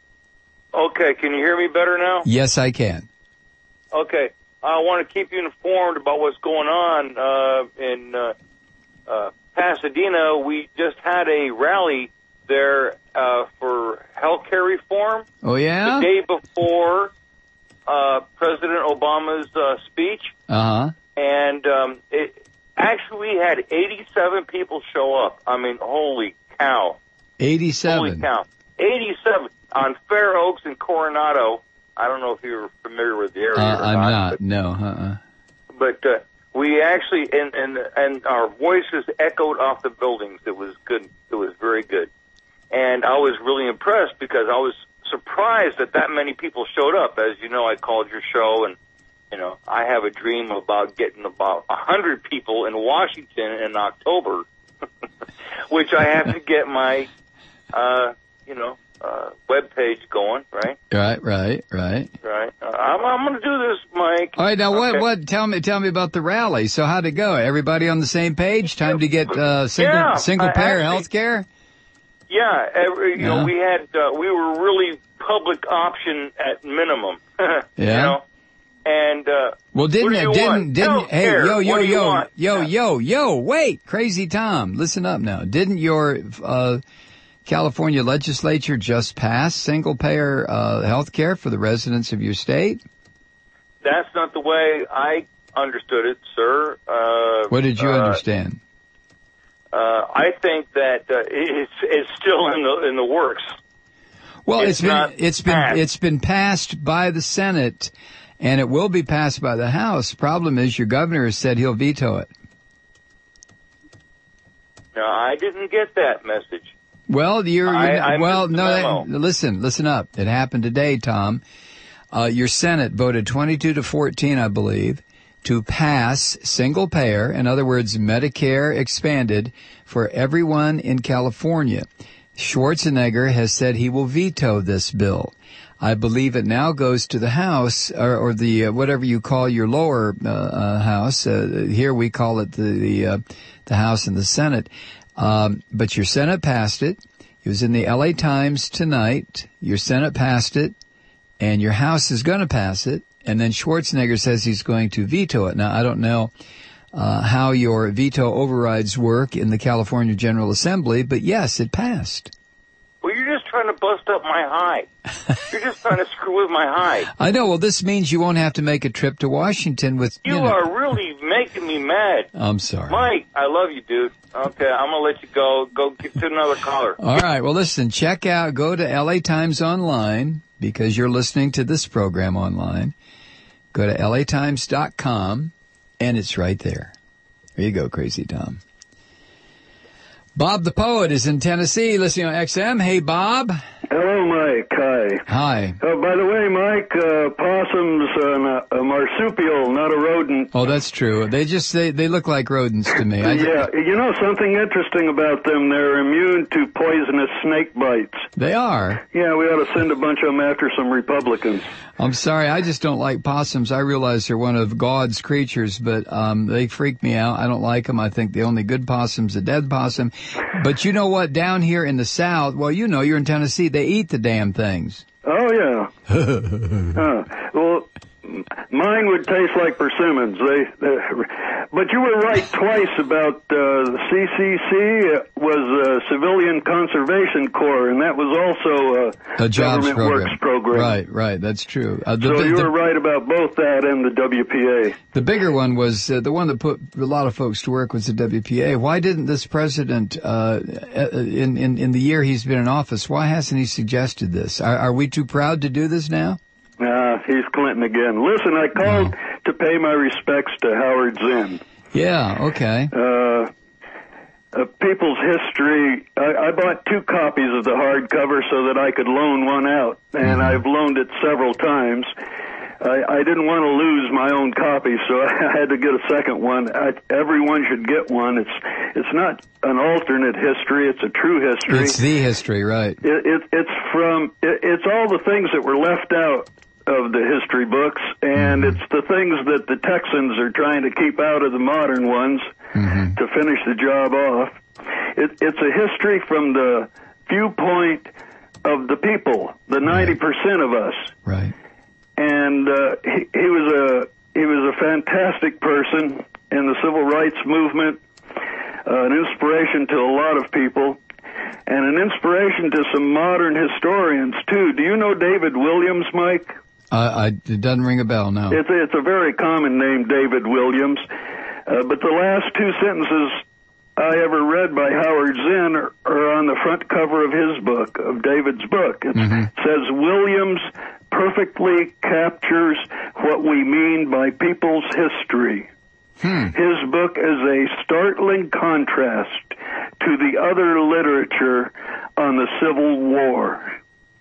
Okay, can you hear me better now? Yes, I can. Okay, I want to keep you informed about what's going on uh, in uh, uh, Pasadena. We just had a rally there uh, for healthcare reform. Oh, yeah? The day before uh, President Obama's uh, speech. Uh-huh. And um, it actually we had eighty-seven people show up. I mean, holy cow. eighty-seven. Holy cow. eighty-seven on Fair Oaks and Coronado. I don't know if you're familiar with the area Uh, or I'm not. not, But, no. Uh-uh. but uh, we actually, and, and, and our voices echoed off the buildings. It was good. It was very good. And I was really impressed because I was surprised that that many people showed up. As you know, I called your show, and, you know, I have a dream about getting about one hundred people in Washington in October, which I have to get my, uh, you know, uh, web page going, right? Right, right, right. Right. Uh, I'm, I'm going to do this, Mike. All right, now what, Okay. what, tell me, tell me about the rally. So how'd it go? Everybody on the same page? Time to get, uh, single, Yeah, single I payer actually- health care? Yeah, every, you Yeah. know, we had, uh, we were really public option at minimum. Yeah. You know? And, uh, Well, didn't what do it, you didn't, want? didn't, hey, Healthcare. yo, yo, What do you yo, want? yo, Yeah. yo, yo, wait, Crazy Tom, listen up now. Didn't your, uh, California legislature just pass single payer, uh, health care for the residents of your state? That's not the way I understood it, sir. Uh, What did you uh, understand? Uh, I think that uh, it's it's still in the in the works. Well, It's it's been not it's been passed. it's been passed by the Senate, and it will be passed by the House. Problem is, your governor has said he'll veto it. No, I didn't get that message. Well, you're, you're I- I well. missed the No, memo. that, listen, listen up. It happened today, Tom. Uh, your Senate voted twenty-two to fourteen, I believe, to pass single payer, in other words, Medicare expanded for everyone in California. Schwarzenegger has said he will veto this bill. I believe it now goes to the House, or, or the uh, whatever you call your lower uh, uh, house. Uh, here we call it the the, uh, the House and the Senate. Um, but your Senate passed it. It was in the L A Times tonight. Your Senate passed it, and your House is going to pass it. And then Schwarzenegger says he's going to veto it. Now, I don't know uh, how your veto overrides work in the California General Assembly, but yes, it passed. Well, you're just trying to bust up my hide. You're just trying to screw with my hide. I know. Well, this means you won't have to make a trip to Washington with, you, You know. are really making me mad. I'm sorry. Mike, I love you, dude. Okay, I'm going to let you go. Go get to another caller. All right. Well, listen, check out, go to L A Times Online, because you're listening to this program online. Go to L A Times dot com, and it's right there. There you go, Crazy Tom. Bob the Poet is in Tennessee, listening on X M. Hey, Bob. Hello, Mike. Hi. Hi. Oh, by the way, Mike, uh, possums are a marsupial, not a rodent. Oh, that's true. They just, they, they look like rodents to me. I Yeah, you know something interesting about them? They're immune to poisonous snake bites. They are. Yeah, we ought to send a bunch of them after some Republicans. I'm sorry, I just don't like possums. I realize they're one of God's creatures, but um they freak me out. I don't like them. I think the only good possum's a dead possum. But you know what? Down here in the South, well, you know, you're in Tennessee, they eat the damn things. Oh, yeah. uh, well, mine would taste like persimmons. They, they, but you were right twice about uh, the C C C was a Civilian Conservation Corps, and that was also a, A jobs government program. works program. Right, right, that's true. Uh, the, So the, you the, were right about both that and the W P A. the bigger one was, uh, the one that put a lot of folks to work was the W P A. Why didn't this president, uh, in, in, in the year he's been in office, why hasn't he suggested this? Are, are we too proud to do this now? Ah, he's Clinton again. Listen, I called Oh. to pay my respects to Howard Zinn. Yeah, okay. Uh, uh, People's History, I, I bought two copies of the hardcover so that I could loan one out, and I've loaned it several times. I, I didn't want to lose my own copy, so I had to get a second one. I, everyone should get one. It's it's not an alternate history; it's a true history. It's the history, right. It, it, it's from it, it's all the things that were left out of the history books, and Mm-hmm. it's the things that the Texans are trying to keep out of the modern ones Mm-hmm. to finish the job off. It, it's a history from the viewpoint of the people, the ninety percent of us. Right. And uh, he, he was a he was a fantastic person in the civil rights movement, uh, an inspiration to a lot of people, and an inspiration to some modern historians too. Do you know David Williams, Mike? Uh, I, it doesn't ring a bell, no. It's a, it's a very common name, David Williams. Uh, but the last two sentences I ever read by Howard Zinn are, are on the front cover of his book, of David's book. It says, Williams perfectly captures what we mean by people's history. Hmm. His book is a startling contrast to the other literature on the Civil War.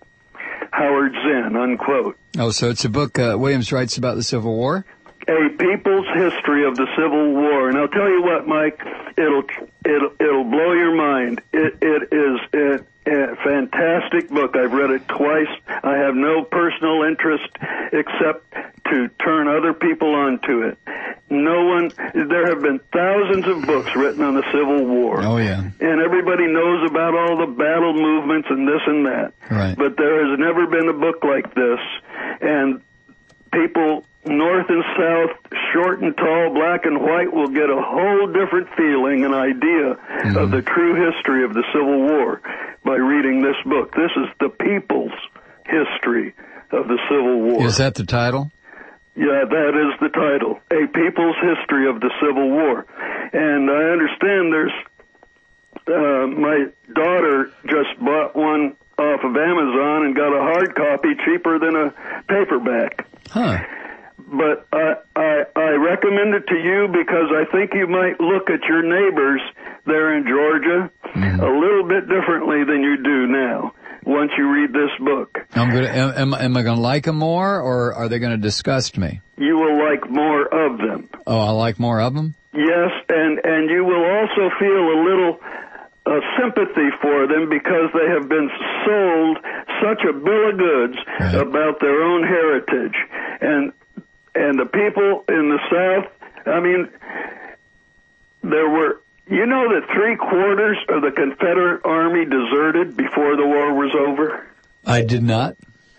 Howard Zinn, unquote. Oh, so it's a book uh, Williams writes about the Civil War? A People's History of the Civil War. And I'll tell you what, Mike, it'll it'll it'll blow your mind. It it is a, a fantastic book. I've read it twice. I have no personal interest except to turn other people onto it. No one. There have been thousands of books written on the Civil War. Oh, yeah. And everybody knows about all the battle movements and this and that. Right. But there has never been a book like this. And people, north and south, short and tall, black and white, will get a whole different feeling and idea Mm-hmm. of the true history of the Civil War by reading this book. This is the people's history of the Civil War. Is that the title? Yeah, that is the title. A People's History of the Civil War. And I understand there's uh, my daughter just bought one off of Amazon and got a hard copy cheaper than a paperback. Huh. But I, I, I recommend it to you because I think you might look at your neighbors there in Georgia mm-hmm. a little bit differently than you do now once you read this book. I'm gonna, am, am I going to like them more, or are they going to disgust me? You will like more of them. Oh, I like more of them? Yes, and, and you will also feel a little uh, sympathy for them because they have been sold such a bill of goods right. about their own heritage. And and the people in the South, I mean, there were, you know that three quarters of the Confederate Army deserted before the war was over? I did not.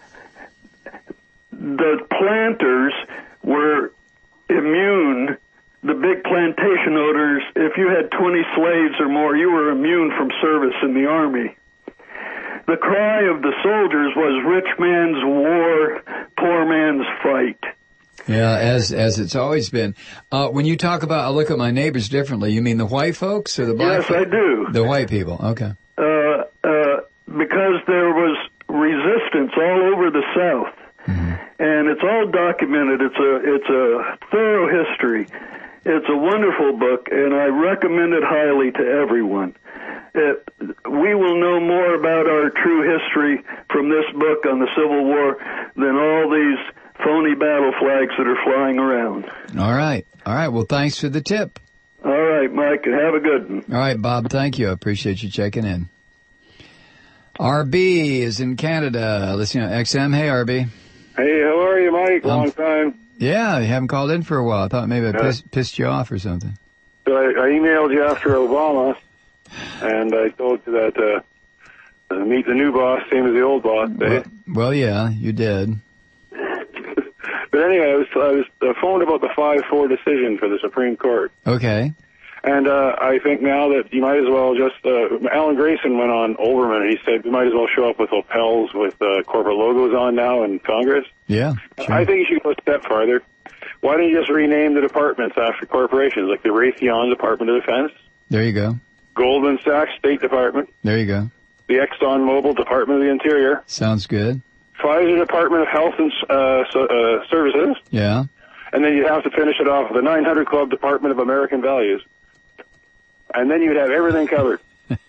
The planters were immune. The big plantation owners, if you had twenty slaves or more, you were immune from service in the Army. The cry of the soldiers was rich man's war, poor man's fight. Yeah, as as it's always been. Uh, when you talk about, I look at my neighbors differently, you mean the white folks or the black Yes, folks? I do. The white people, okay. Uh, uh, because there was resistance all over the South. Mm-hmm. And it's all documented. It's a it's a thorough history. It's a wonderful book, and I recommend it highly to everyone. It, we will know more about our true history from this book on the Civil War than all these phony battle flags that are flying around. All right. All right. Well, thanks for the tip. All right, Mike, and have a good one. All right, Bob, thank you. I appreciate you checking in. R B is in Canada, listening to X M. Hey, R B. Hey, how are you, Mike? Um, Long time. Yeah, you haven't called in for a while. I thought maybe I yeah. pissed, pissed you off or something. So I, I emailed you after Obama, and I told you that uh, meet the new boss, same as the old boss. Well, well yeah, you did. But anyway, I was I was uh, phoned about the five four decision for the Supreme Court. Okay. And uh, I think now that you might as well just, uh, Alan Grayson went on Olbermann, and he said we might as well show up with lapels with uh, corporate logos on now in Congress. Yeah, sure. I think you should go a step farther. Why don't you just rename the departments after corporations, like the Raytheon Department of Defense? There you go. Goldman Sachs State Department. There you go. The ExxonMobil Department of the Interior. Sounds good. Pfizer Department of Health and uh, so, uh, Services. Yeah. And then you'd have to finish it off with the nine hundred Club Department of American Values. And then you'd have everything covered.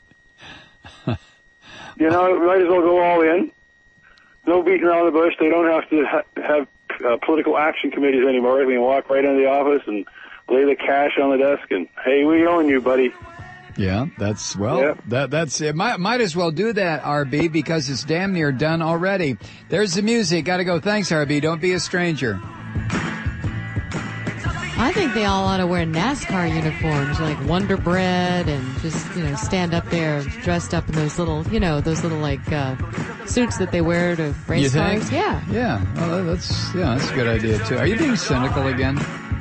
You know, we might as well go all in. No beating around the bush. They don't have to ha- have uh, political action committees anymore. They can walk right into the office and lay the cash on the desk and, hey, we own you, buddy. Yeah, that's, well, yeah. that that's it. Might, might as well do that, R B, because it's damn near done already. There's the music. Got to go. Thanks, R B. Don't be a stranger. I think they all ought to wear NASCAR uniforms like Wonder Bread and just, you know, stand up there dressed up in those little, you know, those little like uh, suits that they wear to race you think? cars. Yeah. Yeah. Well, that's, yeah, that's a good idea, too. Are you being cynical again?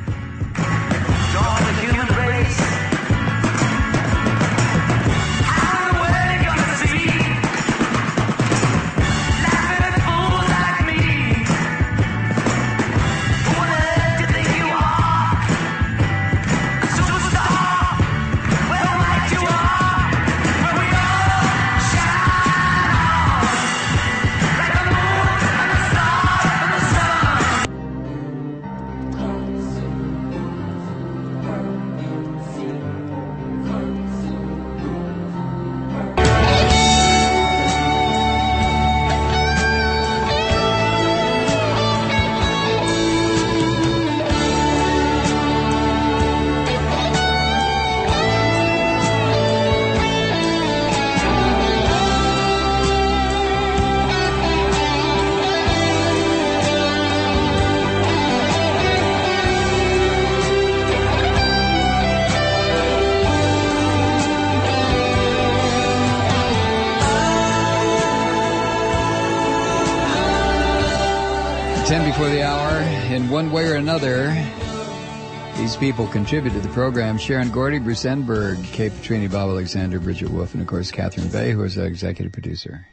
ten before the hour. In one way or another, these people contribute to the program. Sharon Gordy, Bruce Enberg, Kay Petrini, Bob Alexander, Bridget Wolf, and of course Catherine Bay, who is our executive producer.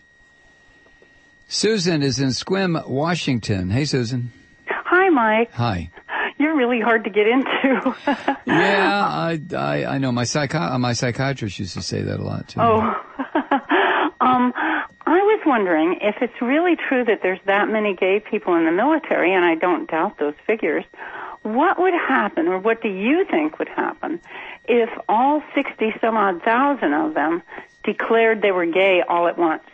Susan is in Sequim, Washington. Hey, Susan. Hi, Mike. Hi. you're really hard to get into. Yeah, I, I, I know. My psychi- my psychiatrist used to say that a lot, too. Oh. um, I was wondering if it's really true that there's that many gay people in the military, and I don't doubt those figures, what would happen, or what do you think would happen, if all sixty some odd thousand of them declared they were gay all at once?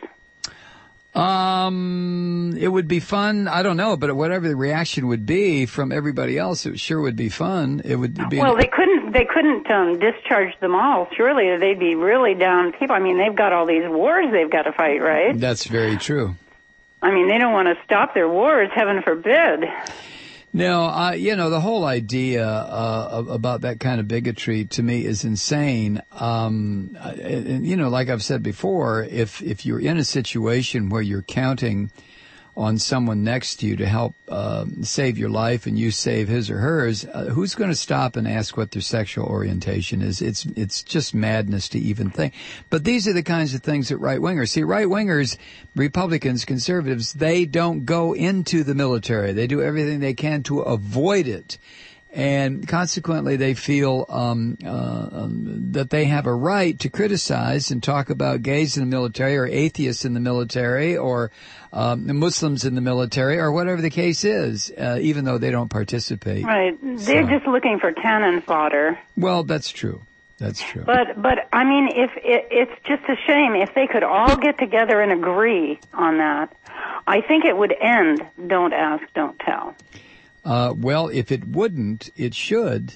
Um, it would be fun. I don't know, but whatever the reaction would be from everybody else, it sure would be fun. It would be. Well, they couldn't. They couldn't um, discharge them all. Surely they'd be really down people. I mean, they've got all these wars they've got to fight, right? That's very true. I mean, they don't want to stop their wars. Heaven forbid. No, uh, you know, the whole idea uh, about that kind of bigotry to me is insane. Um, and, you know, like I've said before, if if you're in a situation where you're counting on someone next to you to help uh, save your life and you save his or hers, uh, who's going to stop and ask what their sexual orientation is? It's it's just madness to even think. But these are the kinds of things that right-wingers see. Right-wingers, Republicans, conservatives, they don't go into the military. They do everything they can to avoid it. And consequently, they feel um, uh, um, that they have a right to criticize and talk about gays in the military or atheists in the military or um, Muslims in the military or whatever the case is, uh, even though they don't participate. Right. They're So- just looking for cannon fodder. Well, that's true. That's true. But, but I mean, if it, it's just a shame if they could all get together and agree on that. I think it would end don't ask, don't tell. Uh, well, if it wouldn't, it should.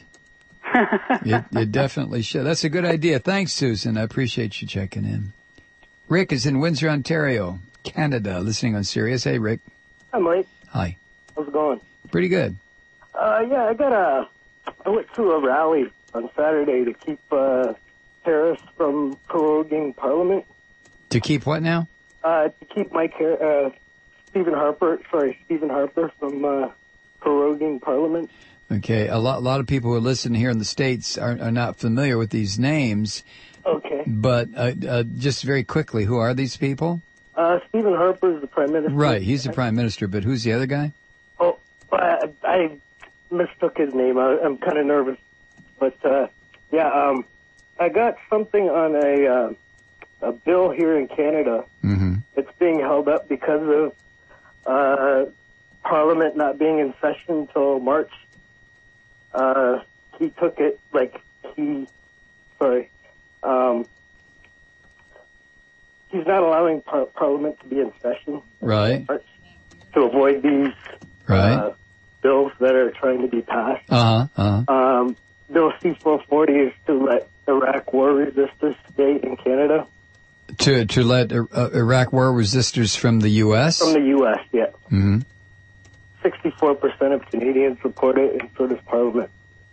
it, it definitely should. That's a good idea. Thanks, Susan. I appreciate you checking in. Rick is in Windsor, Ontario, Canada, listening on Sirius. Hey, Rick. Hi, Mike. Hi. How's it going? Pretty good. Uh, yeah, I got a. I went to a rally on Saturday to keep uh, terrorists from proroguing Parliament. To keep what now? Uh, to keep Mike, uh, Stephen Harper. Sorry, Stephen Harper from uh, proroguing Parliament. Okay, a lot, a lot of people who listen here in the States are, are not familiar with these names. Okay. But uh, uh, just very quickly, who are these people? Uh, Stephen Harper is the Prime Minister. Right, he's the Prime Minister, but who's the other guy? Oh, I, I mistook his name. I, I'm kind of nervous. But, uh, yeah, um, I got something on a, uh, a bill here in Canada. Mm-hmm. It's being held up because of uh, Parliament not being in session until March. Uh, he took it, like, he, sorry, um, he's not allowing par- Parliament to be in session. Right. March to avoid these Right. uh, bills that are trying to be passed. Uh-huh, uh-huh. Um, Bill C four forty is to let Iraq war resistors stay in Canada. To to let uh, Iraq war resistors from the U S? From the U S, yeah. Mm-hmm. sixty-four percent of Canadians support it, and so does Parliament.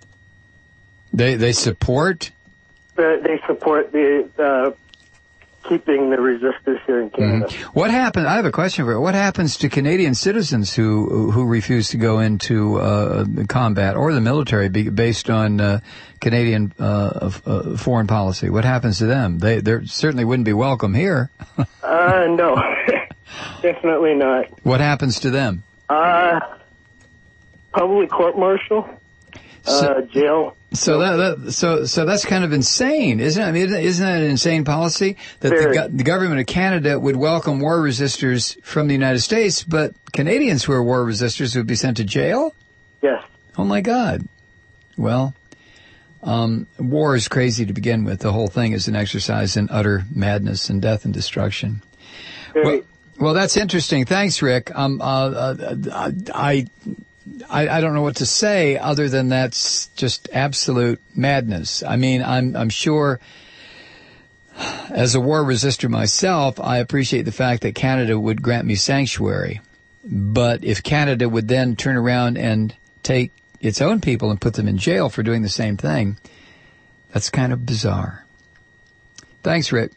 They they support? Uh, they support the uh, keeping the resistors here in Canada. Mm-hmm. What happens? I have a question for you. What happens to Canadian citizens who who refuse to go into uh, combat or the military be, based on uh, Canadian uh, uh, foreign policy? What happens to them? They they certainly wouldn't be welcome here. uh, no, definitely not. What happens to them? Uh, probably court-martial, uh, jail. So that, that so so that's kind of insane, isn't it? I mean, isn't, isn't that an insane policy that the, go- the government of Canada would welcome war resistors from the United States, but Canadians who are war resistors would be sent to jail? Yes. Oh my God. Well, um, war is crazy to begin with. The whole thing is an exercise in utter madness and death and destruction. Well, well, that's interesting. Thanks, Rick. Um, uh, uh, I. I, I don't know what to say other than that's just absolute madness. I mean, I'm, I'm sure as a war resistor myself, I appreciate the fact that Canada would grant me sanctuary. But if Canada would then turn around and take its own people and put them in jail for doing the same thing, that's kind of bizarre. Thanks, Rick.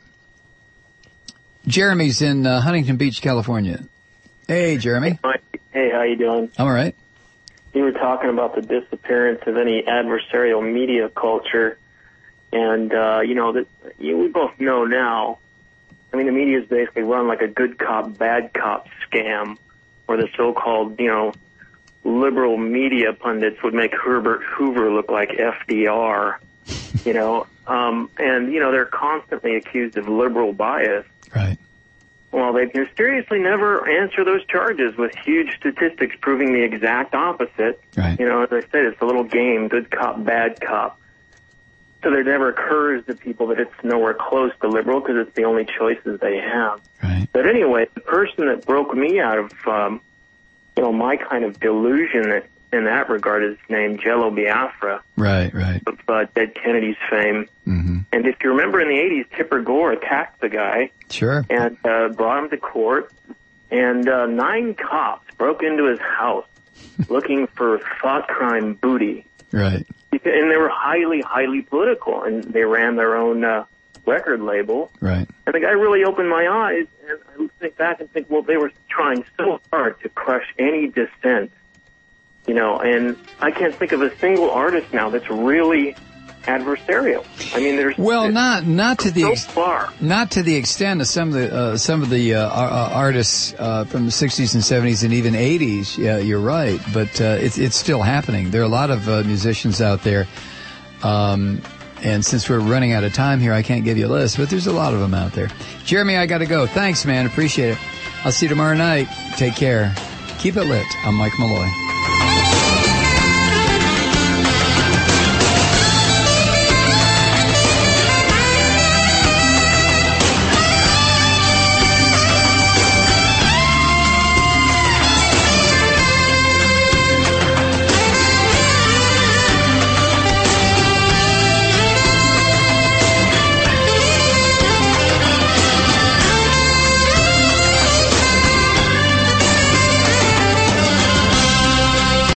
Jeremy's in uh, Huntington Beach, California. Hey, Jeremy. Hey, how you doing? I'm all right. You were talking about the disappearance of any adversarial media culture, and uh, you know that you, we both know now. I mean, the media is basically run like a good cop, bad cop scam, where the so-called, you know, liberal media pundits would make Herbert Hoover look like F D R, you know, um, and, you know, they're constantly accused of liberal bias. Right. Well, they mysteriously never answer those charges with huge statistics proving the exact opposite. Right. You know, as I said, it's a little game, good cop, bad cop. So there never occurs to people that it's nowhere close to liberal because it's the only choices they have. Right. But anyway, the person that broke me out of, um, you know, my kind of delusion that, in that regard is named Jello Biafra. Right, right. Of uh, Dead Kennedy's fame. Mm-hmm. And if you remember in the eighties, Tipper Gore attacked the guy. Sure. And uh, brought him to court. And uh, nine cops broke into his house looking for thought crime booty. Right. And they were highly, highly political. And they ran their own uh, record label. Right. And the guy really opened my eyes. And I think back and think, well, they were trying so hard to crush any dissent. You know, and I can't think of a single artist now that's really adversarial. I mean, there's well, not not to the so ex- far. not to the extent of some of the uh, some of the uh, uh, artists uh, from the sixties and seventies and even eighties. Yeah, you're right, but uh, it's it's still happening. There are a lot of uh, musicians out there, um, and since we're running out of time here, I can't give you a list, but there's a lot of them out there. Jeremy, I got to go. Thanks, man. Appreciate it. I'll see you tomorrow night. Take care. Keep it lit. I'm Mike Malloy.